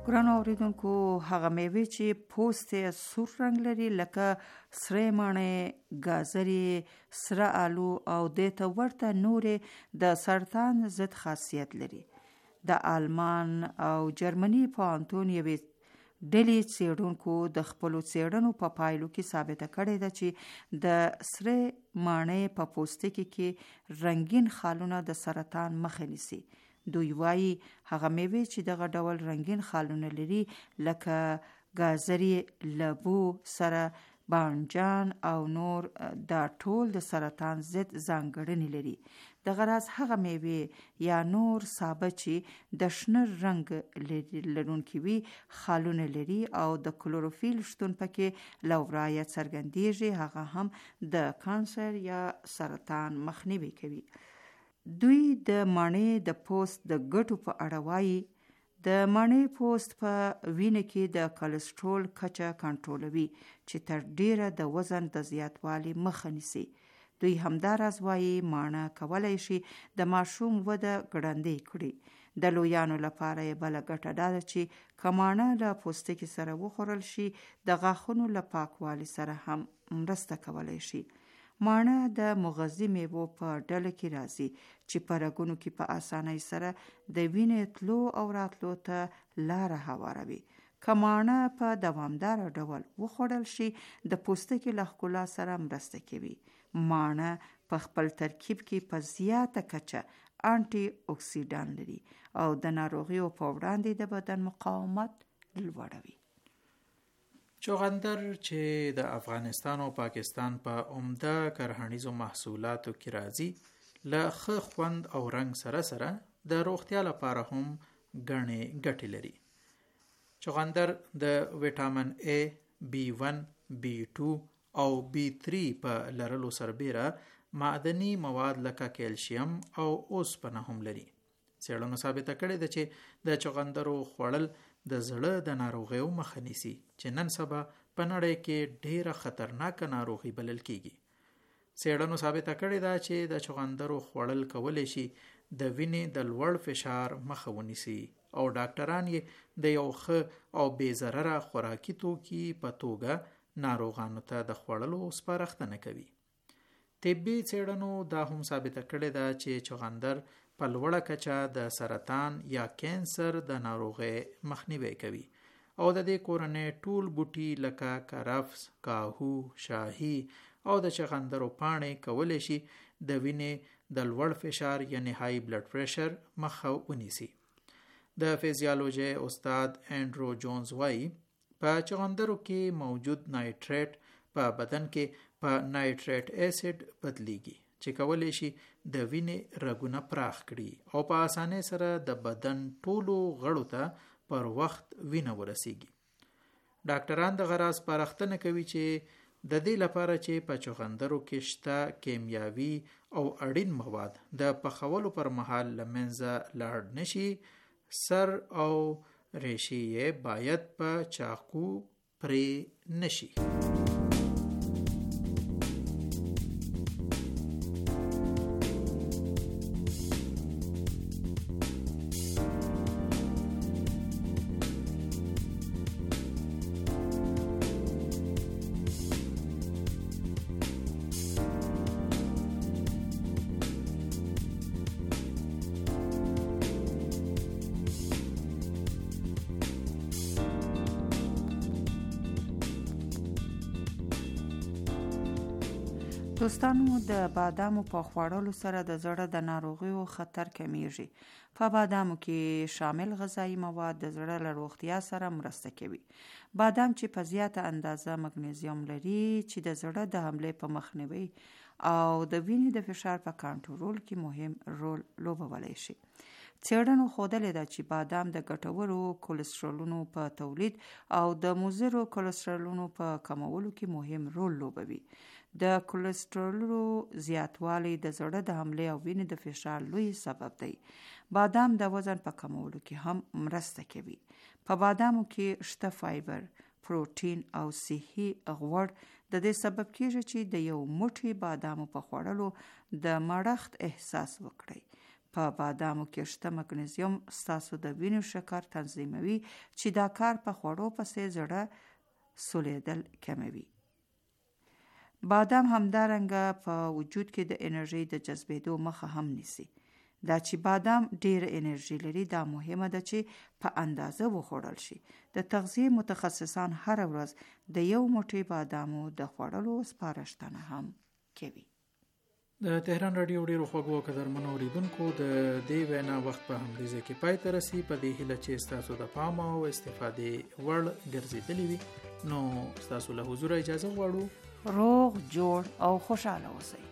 ګرانو اوریدونکو، هغه میوې چې پوست یې سور رنګ لري لکه سرې مڼې، ګازرې، سره آلو او دې ته ورته نورې د سرطان ضد خاصیت لري. د آلمان او جرمني پوهنتون یوې ډلې څېړونکو د خپلو څېړنو په پایلو کې ثابته کړې ده چې د سرې مڼې په پوستکي کې رنګین خالونه د سرطان مخه نیسي. دوی وایي هغه میوې چې دغه ډول رنگین خالونه لري لکه ګازرې، لبو، سره بانجان او نور دا ټول د سرطان ضد ځانګړنې لري. دغه راز هغه میوې یا نور سابه چې د شنه رنګ لرونکي وي خالونه لري او د کلوروفیل شتون پکې له ورایه څرګندیږي، هغه هم د کانسر یا سرطان مخنیوي کوي. دوی د مڼې د پوست د ګټو په اړه وایي د مڼې پوست په وینه کې د کلسترول کچه کنټرولوي چې تر ډیره د وزن د زیاتوالي مخه نیسي. دوی همداراز وایي مڼه کولی شي د ماشوم وده ګړندۍ کړي. د لویانو لپاره یې بله ګټه دا ده چې که مڼه له پوستکي سره وخوړل شي د غاښونو له پاکوالي سره هم مرسته کولی شي. مڼه د مغذي میوو په ډله کې راځي چې په رګونو کې په اسانۍ سره د وینې تلو او راتلو ته لاره هواروي. که مڼه په دوامداره ډول وخوړل شي د پوستکي له ښکلا سره مرسته کوي. مڼه په خپل ترکیب کې په زیاته کچه انټي اکسیډان لري او د ناروغیو په وړاندې د بدن مقاومت لوړوي. چغندر چې د افغانستان او پاکستان په عمده کرهڼیزو محصولاتو کې راځي له ښه خوند او رنګ سره سره د روغتیا لپاره هم ګڼې ګټې لري. چغندر د ویټامین A، بی ون، بی ټو او بی تھری په لرلو سربیره معدني مواد لکه کیلشیم او اوسپنه هم لري. څېړنو ثابته کړې ده چې د چغندرو خوړل د زړه د ناروغیو مخه نیسي چې نن سبا په نړۍ کې ډیره خطرناکه ناروغي بلل کیږي. څېړنو ثابته کړې ده چې د چغندرو خوړل کولی شي د وینې د لوړ فشار مخه ونیسي او ډاکټران یې د یو ښه او بې ضرره خوراکي توکي په توګه ناروغانو ته د خوړلو سپارښتنه کوي. طبي څېړنو دا هم ثابته کړې ده چې چغندر په لوړه کچه د سرطان یا کینسر د ناروغۍ مخنیوی کوي او د دې کورنۍ ټول بوټي لکه کرفس، کاهو، شاهي او د چغندرو پاڼې کولی شي د وینې د لوړ فشار یعنی های بلډ پریشر مخه ونیسي. د فیزیالوژي استاد انډرو جونز وایي په چغندرو کې موجود نایټریټ په بدن کې په نایټریټ اسید بدلیږي چې کولی شي د وینې رګونه پراخ کړي او په اسانۍ سره د بدن ټولو غړو ته پر وخت وینه ورسیږي. ډاکټران د غراض سپارښتنه کوي چې د دې لپاره چې په چغندرو کې شته کیمیاوي او اړین مواد د پخولو پر مهال له منځه لاړ نشي، سر او ریشې یې باید په چاقو پرې نشي. دوستانو، د بادامو په خوړلو سره د زړه د ناروغیو خطر کمیږي. په بادامو کې شامل غذایی مواد د زړه له روغتیا سره مرسته کوي. بادام چې په زیاته اندازه مګنیزیم لري چې د زړه د حملې په مخنیوي او د وینې د فشار په کنټرول کې مهم رول لوبولی شي. څېړنو ښودلې ده چې بادام د ګټورو کلسترولونو په تولید او د مضرو کلسترولونو په کمولو کې مهم رول لوبوي. د کلسترولو زیاتوالی د زړه د حملې او وینې د فشار لوی سبب دی. بادام د وزن په کمولو کې هم مرسته کوي. په بادامو کې شته فایبر، پروتین او صحي غوړ د دې سبب کیږي چې د یو موټی بادامو په خوړلو د مړښت احساس وکړئ. په بادامو کې شته مګنیزیم ستاسو د وینې شکر تنظیموي چې دا کار په خوړو پسې زړه سولیدل کموي. بادام همدارنګه په وجود کې د انرژي د جذبېدو مخه هم نیسي. دا چې بادام ډیر انرژي لري دا مهمه ده چې په اندازه وخوړل شي. د تغذیه متخصصان هر ورځ د یو موټی بادامو د خوړلو سپارښتنه هم کوي. د تهران رادیو ډیرو خوږو قدرمنو اوریدونکو د دې وینا وخت په همدې ځای کې پای ته رسي. په دې هیله چې ستاسو د پام او استفادې وړ ګرځېدلې وي نو ستاسو له حضور اجازه غواړو. روغ جوړ او خوشاله اوسئ.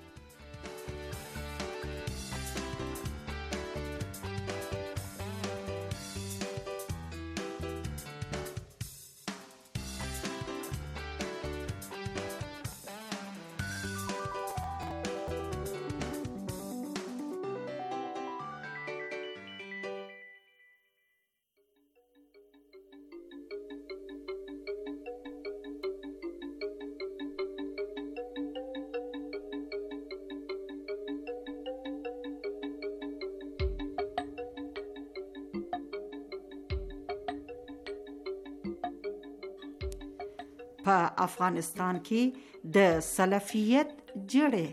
په افغانستان کې د سلفیت جړې.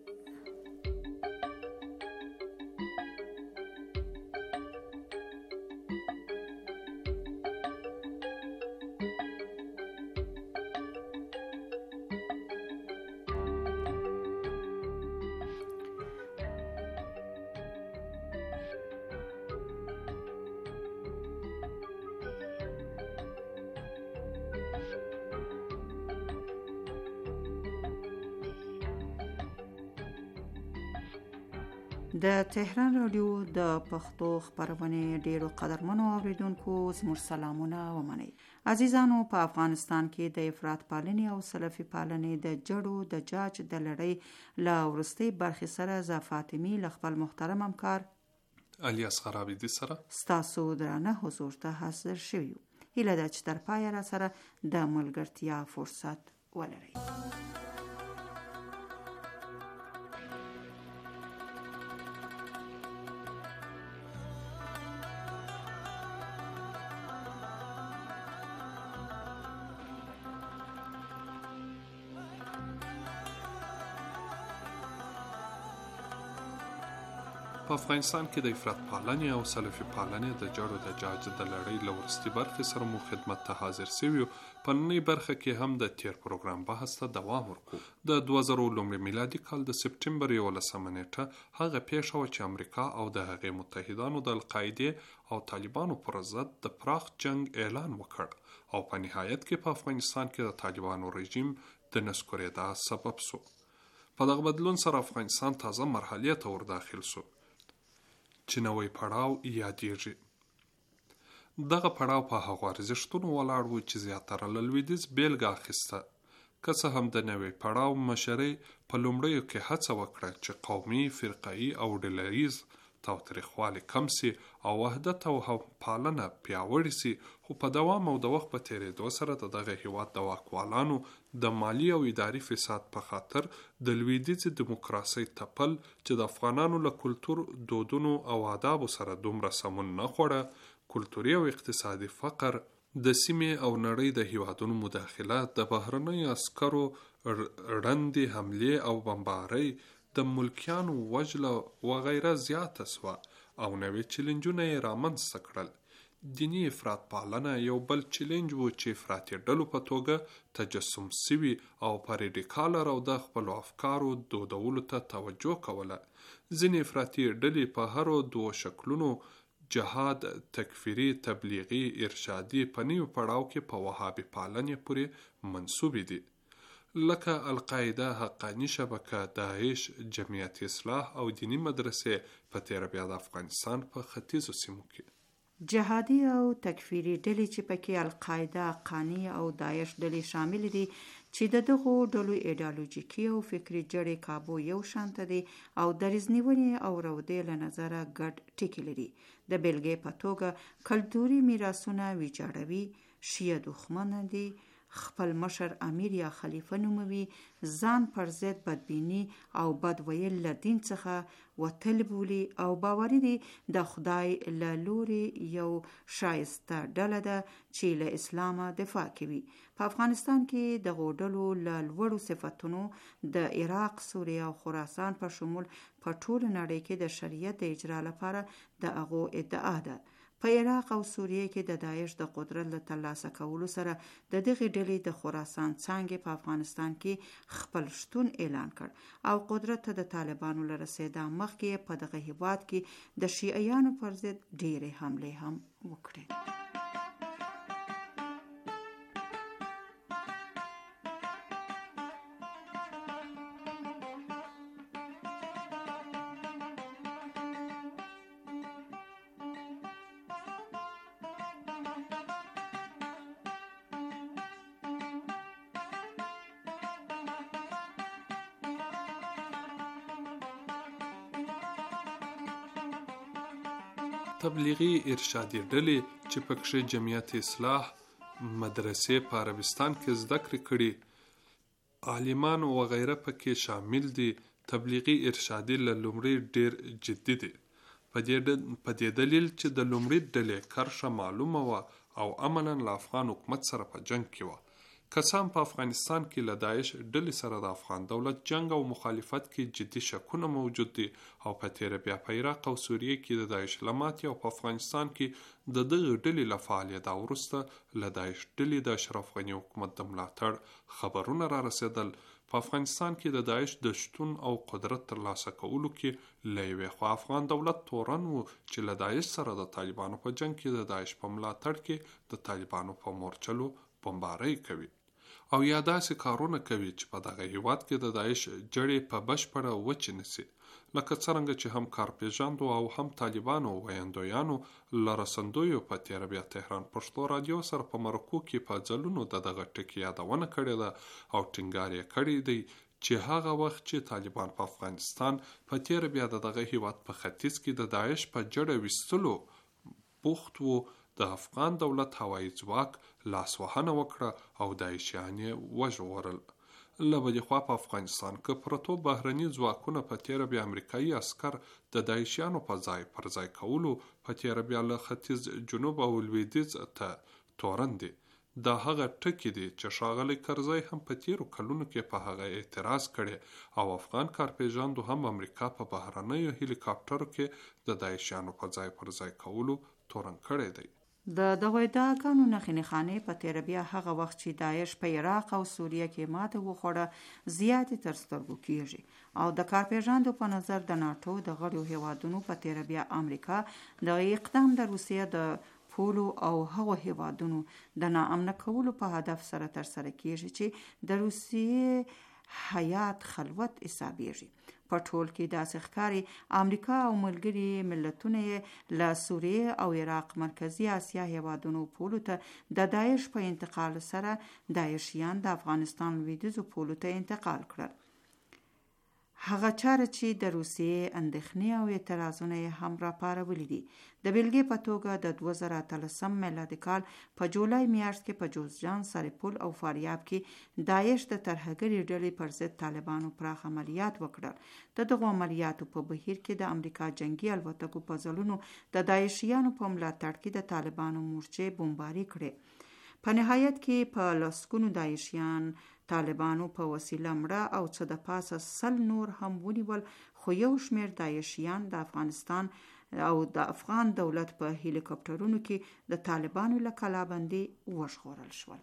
د تهران رادیو د پښتو خبرونه ډیرو قدرمنو اوریدونکو زموږ سلامونه ومنئ. عزیزانو، په افغانستان کې د افراط پالنې او سلفي پالنې د جړو د جاج د لړۍ له وروستۍ برخې سره ز فاطمی له خپل محترم همکار علي اصغر عابدي سره ستاسو درانه حضور ته حاضر شوی یو. هیله ده چې تر پایه را سره د ملګرتیا فرصت ولرئ. په افغانستان کې د افراط پالنې او سلفي پالنې د جړو د جاج د لړۍ له وروستۍ برخې سره مو خدمت ته حاضر سوي. په نننۍ برخه کې هم د تیر پروګرام بحث ته دوام ورکوو. د دوه زره لومړي میلادي کال د سپټمبر یولسمه نیټه هغه پیښه وه چې امریکا او د هغې متحدانو د القاعدې او طالبانو پر ضد د پراخ جنگ اعلان وکړ او په نهایت کې په افغانستان کې د طالبانو رژیم د نسکورېدا سبب سو. په دغه بدلون سره افغانستان تازه مرحلې ته ورداخل سو چې نوی پړاو یادېږي. دغه پړاو په هغو ارزښتونو ولاړ و چې زیاتره له لویدیځ بیلګه اخیسته. که څه هم د نوی پړاو مشرۍ په لومړیو کې هڅه وکړه چې قومي، فرقه‌یي او ډلهییز تاوتریخوالی کم سي او وحدت او همپالنه پیاوړې سي، خو په دوام او د وخت په تېرېدو سره د دغه هیواد د واکوالانو د مالی او اداري فساد په خاطر د لویدیځې دیموکراسۍ تپل چې د افغانانو له کلتور، دودونو او آدابو سره دومره سمون نه خوړه، کلتوري او اقتصادي فقر، د سیمې او نړۍ د هیوادونو مداخله، د بهرنیو عسکرو ړندې حملې او بمبارۍ، د ملکیانو وژله وغیره زیاته سوه او نوې چیلنجونه یې رامنځته کړل. دیني افراط پالنه یو بل چیلنج و چې افراطي ډلو په توګه تجسم سوي او په ریډیکاله روده خپلو افکارو دودولو ته توجه کوله. ځینې افراطي ډلې په هرو دوو شکلونو جهاد، تکفیري، تبلیغي، ارشادي په نوي پړاو کې په وهابي پالنې پورې منسوبې دي، لکه القاعده، حقاني شبکه، داعش، جمعیت اصلاح او دینی مدرسې په تیره بیا د افغانستان په ختیځو سیمو کې. جهادي او تکفیري ډلې چې پکې القاعده، حقاني او داعش ډلې شامل دي چې د دغو ډلو ایډیالوژیکي او فکري جړې کابو یو شانته دي او دریځنیونې او رودې له نظره ګډ ټکي لري. د بیلګې په توګه کلتوري میراثونه ویجاړوي، شیعه دښمنه دي خپل مشر امیر یا خلیفه نوموي، ځان پر ضد بدبینی او بد ویل له دین څخه وتل بولي او باوري دي د خدای له لوري یو شایسته ډله ده چې له اسلامه دفاع کوي. په افغانستان کې د غوډلو له لوړو صفتونو د عراق، سوریه او خراسان په شمول په ټول نړۍ کې د شریعت د اجرا لپاره د هغو ادعا ده. په عراق او سوریه کې د داعش د قدرت له ترلاسه کولو سره د دغې ډلې د خراسان څانګې په افغانستان کې خپل شتون اعلان کړ او قدرت ته د طالبانو له رسېدا مخکې په دغه هیواد کې د شیعیانو پر ضد ډېرې حملې هم وکړې. تبلیغي ارشادي ډلې چې پکښې جمعیت اصلاح، مدرسې په عربستان کې زده کړې کړي، عالمان وغیره پکې شامل دي. تبلیغي ارشادي له لومړي ډېر جدي دي په دې دلیل چې د لومړي ډلې کرښه معلومه وه او عملا له افغان حکومت سره په جنگ کې وه. کسان په افغانستان کې له داعش ډلې سره د افغان دولت جنگ او مخالفت کې جدي شکونه موجود دي او په تیره بیا په عراق او سوریه کې د داعش له ماتې او په افغانستان کې د دغه ډلې له فعالیته وروسته له داعش ډلې د اشرف غني حکومت د ملاتړ خبرونه را رسېدل. په افغانستان کې د داعش د شتون او قدرت ترلاسه کولو کې له یوې خوا افغان دولت تورن و چې له داعش سره د طالبانو په جنگ کې د داعش په ملاتړ کې د طالبانو په مورچلو بمبارۍ کوي او یا داسې کارونه کوي چې په دغه هیواد کې د داعش جړې په بشپړه وچې نسي، لکه څرنګه چې هم کارپېژاندو او هم طالبانو ویندویانو له رسندویو په تیره بیا تهران پښتو رادیو سره په مرکو کې په ځلونو د دغه ټکي یادونه کړې ده او ټینګار یې کړی دی چې هغه وخت چې طالبان په افغانستان په تیره بیا د دغه هیواد په ختیځ کې د داعش په جړه ویستلو بوخت وو، د افغان دولت هوایي ځواک لاسوهنه وکړه او داعشیان یې وژغورل. له بلې خوا په افغانستان کې پرتو بهرني ځواکونه په تیره بیا امریکایي عسکر د داعشیانو په ځای پر ځای کولو په تیره بیا له ختیځ، جنوب او لویدیځ ته تورن دي. دا هغه ټکي دي چې ښاغلی کرزی هم په تیرو کلونو کې په هغه اعتراض کړي او افغان کارپېژاندو هم امریکا په بهرنیو هلیکاپټرو کې د داعشیانو په ځای پر ځای کولو تورن کړی دی. د دغه ادعاګانو نښې نښانې په تیره بیا هغه وخت چې داعش په عراق او سوریه کې ماته وخوړه زیاتې تر سترګو کیږي او د کارپېژاندو په نظر د ناټو د غړو هیوادونو په تیره بیا امریکا د اقدام د روسیه د پولو او هغو هیوادونو د ناامنه کولو په هدف سره ترسره کیږي چې د روسیې حیات خلوت حسابیږي. په ټول کې داسې ښکاري امریکا او ملګري ملتونه له سوریه او عراق مرکزی اسیا هیوادونو پولو ته د داعش په انتقال سره داعشیان د افغانستان لویدیځو پولو ته انتقال کړل. هغه چاره چې د روسیې اندېښنې او اعتراضونه یې هم راپارولي دي. د بیلګې په توګه د دوه زره اتلسم میلادي کال په جولای میاشت کې په جوزجان، سرپل او فاریاب کې داعش د ترهګرې ډلې پر ضد طالبانو پراخ عملیات وکړل. د دغو عملیاتو په بهیر کې د امریکا جنگي الوتکو په ځلونو د داعشیانو په ملاتړ کې د طالبانو مورچې بمباري کړې. په نهایت کې په لسګونو داعشیان طالبانو په وسیله مړه او څه د پاسه سل نور هم ونیول، خو یو شمیر داعشیان د افغانستان او د افغان دولت په هلیکاپټرونو کې د طالبانو له کلابندۍ وژغورل شول.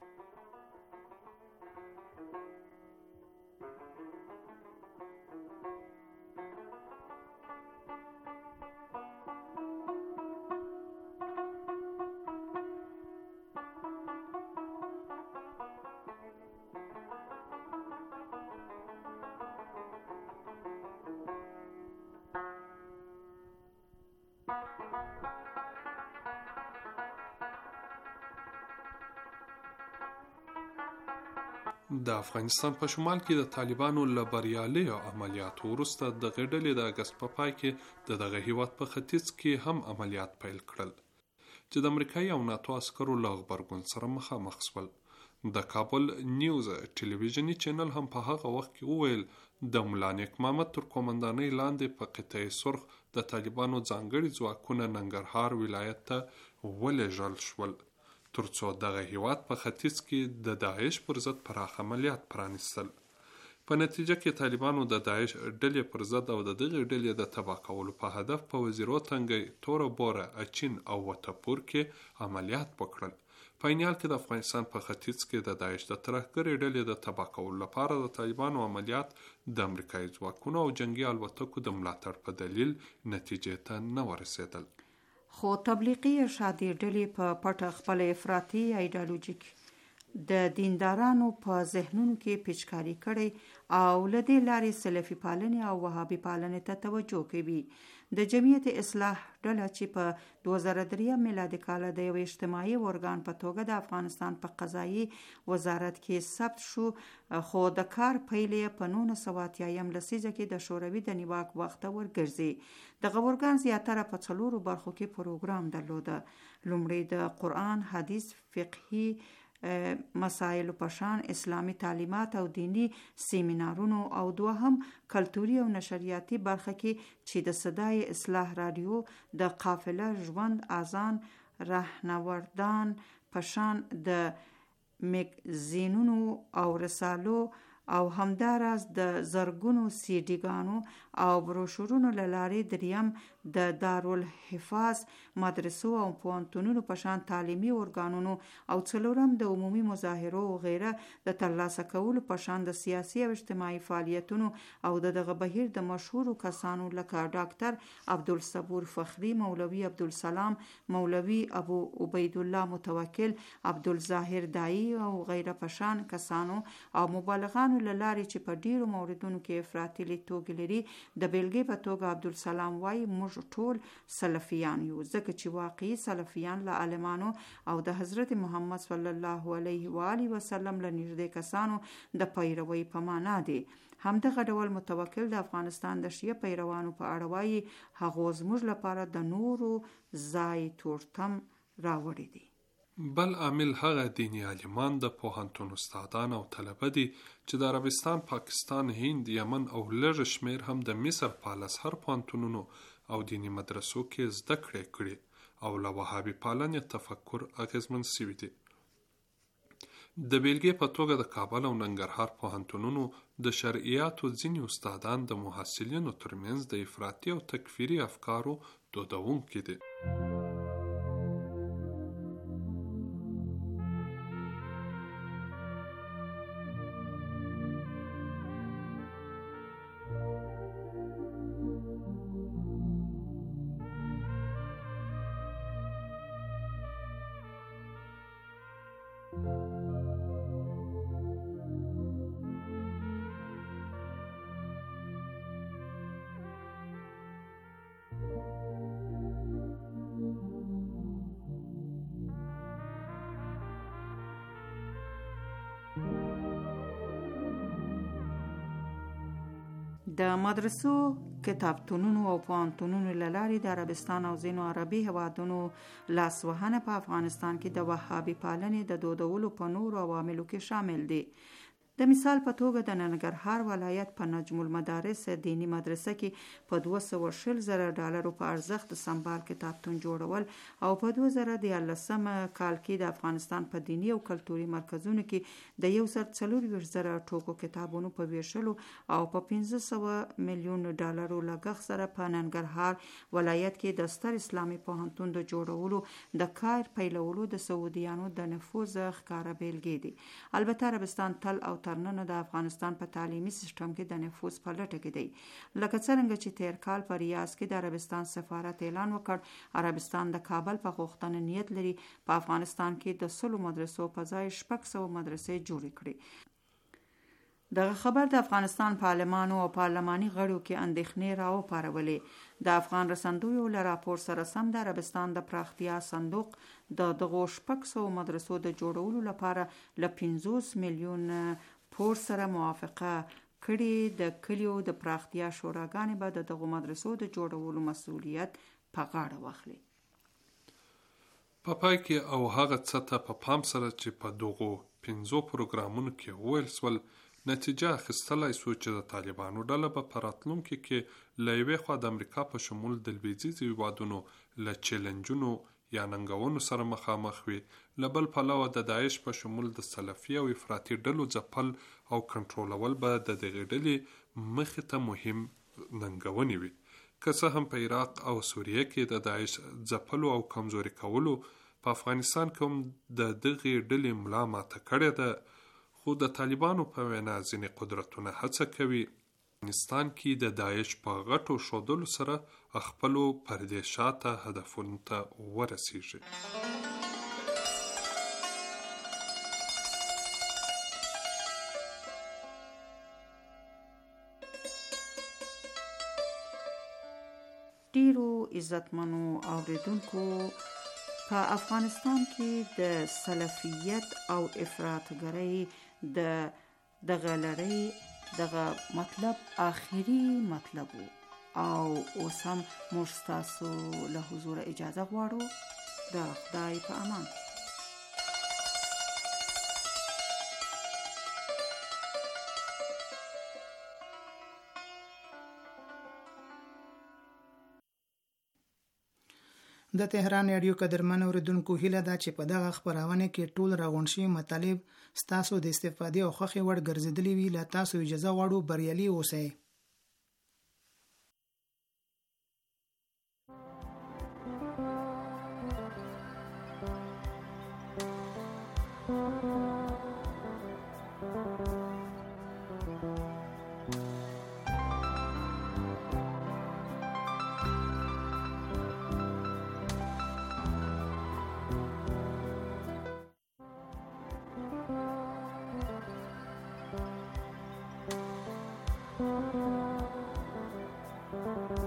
د افغانستان په شمال کې د طالبانو له بریالیو عملیاتو وروسته د غډلې د اګست په پای کې د دغه هیواد په ختیځ کې هم عملیات پیل کړل چې د امریکایي او ناتو عسکرو له غبرګون سره مخامخ شول. د کابل نیوز ټلویزیونی چینل هم په هغه وخت کې وویل د ملا نیک محمد تر قومندانۍ لاندې په قطعه سرخ د طالبانو ځانګړي ځواکونه ننګرهار ولایت ته ولېږل شول ترڅو دغه هیواد په ختیځ کې د داعش پر ضد پراخ عملیات پرانیستل. په نتیجه کې طالبانو د داعش ډلې پر ضد او د دغه ډلې د تباه کولو په هدف په وزیرو تنګی، توره بوره، اچین او وټپور کې عملیات وکړل. په عین حال کې د افغانستان په ختیځ کې د داعش د ترهګرې ډلې د تباه کولو لپاره د طالبانو عملیات د امریکایي ځواکونو او جنگي الوتکو د ملاتړ په دلیل نتیجې ته نه ورسېدل. خو تبلیغي ارشادي ډلې په پټه خپل افراطي ایډیالوژیک د دیندارانو په ذهنونو کې پیچکاري کړي او له دې لارې سلفي پالنې او وهابي پالنې ته توجه کوي. د جمعیت اصلاح ډله چې په دوه زره درې میلادي کال د یو اجتماعي ارګان په توګه د افغانستان په قضایي وزارت کې ثبت شو، خو د کار پیل یې په نولس سوه اتیایم لسیزه کې د شوروي د نیواک وخت ورګرځي. دغه ارګان زیاتره په څلورو برخو کې پروګرام درلوده. لومړی د قرآن، حدیث، فقهي مسایلو په شان اسلامی تعلیمات او دینی سیمینارونو، او دوهم کلتوري او نشریاتي برخه کې چې د صدای اصلاح رادیو، د قافله ژوند، اذان، راهنوردان په شان د میګزینونو او رسالو او همداراز د زرګونو سیډیګانو او بروشورونو له لارې دریم د دارالحفاظ، مدرسو او پوهنتونونو په شان تعلیمي ارګانونو، او څلورم د عمومي مظاهرو او غیره د ترلاسه کولو په شان د سیاسي او اجتماعي فعالیتونو او د دغه بهیر د مشهورو کسانو لکه ډاکټر عبدالصبور فخری، مولوي عبدالسلام، مولوي ابو عبید الله متوکل، عبدالظاهر دایی او غیره په شان کسانو او مبالغانو له لارې چې په ډیرو موردونو کې افراطي لیدتوګ لري. د بیلګې په توګه عبدالسلام وایي موږ ټول سلفیان یو، ځکه چې واقعي سلفیان له عالمانو او د حضرت محمد صلی الله علیه و آله وسلم له نږدې کسانو د پیروي په معنا دی. همدغه ډول متوکل د افغانستان د شیعه پیروانو په اړه وایي هغو زموږ لپاره د نورو ځای تورتم راوړی دی. بل عامل هغه دینی عالمان د پوهنتون استادان او طلبه دي چې د عربستان، پاکستان، هند، یمن او لږ شمیر هم د مصر په الازهر پوهنتونونو او دینی مدرسو کې زده کړې کړي او له وهابي پالنې تفکر اغیزمن سوي دي. د بیلګې په توګه د کابل او ننګرهار پوهنتونونو د شرعیاتو ځینې استادان د محصلینو ترمنځ د افراطي او تکفیري افکارو دودونکي دي. د مدرسو، کتابتونونو او پوهنتونونو له لارې د عربستان او ځینو عربي هیوادونو لاسوهنه په افغانستان کې د وهابي پالنې د دودولو په نورو عواملو کې شامل دي. د مثال په توګه د ننګرهار ولایت په نجم المدارس دینی مدرسه کې په دوه سوه شل زره ډالرو په ارزښت د سمبال کتابتون جوړول او په دوه زره دیارلسم کال کې د افغانستان په دینی او کلتوري مرکزونو کې د یو سر څلورویشت زره ټوکو کتابونو په ویشلو او په پنځه سوه میلیون ډالرو لګښت سره په ننګرهار ولایت کې د ستر اسلامي پوهنتون د جوړولو د کار پیلولو د سعودیانو د نفوذ ښکاره بیلګې دي. البته عربستان تل او ترننه د افغانستان په تعلیمي سیستم کې د نفوذ په لټه کې دی. لکه څرنګه چې تیر کال په ریاض کې د عربستان سفارت اعلان وکړ عربستان د کابل په غوښتنه نیت لري په افغانستان کې د سلو مدرسو په ځای شپږ سوه مدرسې جوړې کړي. دغه خبر د افغانستان پارلمانو او پارلماني غړو کې اندېښنې راوپارولې. د افغان رسندویو له راپور سره سم د عربستان د پراختیا صندوق د دغو شپږ سوه مدرسو د جوړولو لپاره له پنځوس میلیون پور سره موافقه کړي. د کلیو د پراختیا شوراګانې به د دغو مدرسو د جوړولو مسؤلیت په غاړه واخلي. په پای کې او هغه څه ته په پام سره چې په دغو پنځو پروګرامونو کې وویل سول نتیجه اخیستلای سو چې د طالبانو ډله به په راتلونکي کې له یوې خوا د امریکا په شمول د لویدیځو هیوادونو له چیلنجونو یا ننګونو سره مخامخ وي، له بل پلوه د داعش په شمول د سلفي او افراطي ډلو ځپل او کنټرولول به د دغې ډلې مخې ته مهم ننګونې وي. که څه هم په عراق او سوریه کې د داعش ځپلو او کمزوري کولو په افغانستان کې هم د دغې ډلې ملا ماته کړې ده، خو د طالبانو په وینا ځینې قدرتونه هڅه کوي افغانستان کې د داعش په غټو ښودلو سره خپلو پردې شاته هدفونو ته ورسیږي. ډیرو عزتمنو اوریدونکو، په افغانستان کې د سلفیت او افراطګرۍ د دغه لړۍ دغه مطلب آخري مطلب و او اوس هم موږ ستاسو له حضور اجازه غواړو. د خدای په امان. د تهران رادیو قدرمن اوریدونکو، هیله ده چې په دغه خپرونه کې ټول راغونډ شوي مطالب ستاسو د استفادې او خوښې وړ ګرځېدلي وي. له تاسو اجازه غواړو بریالي اوسئ. Thank you.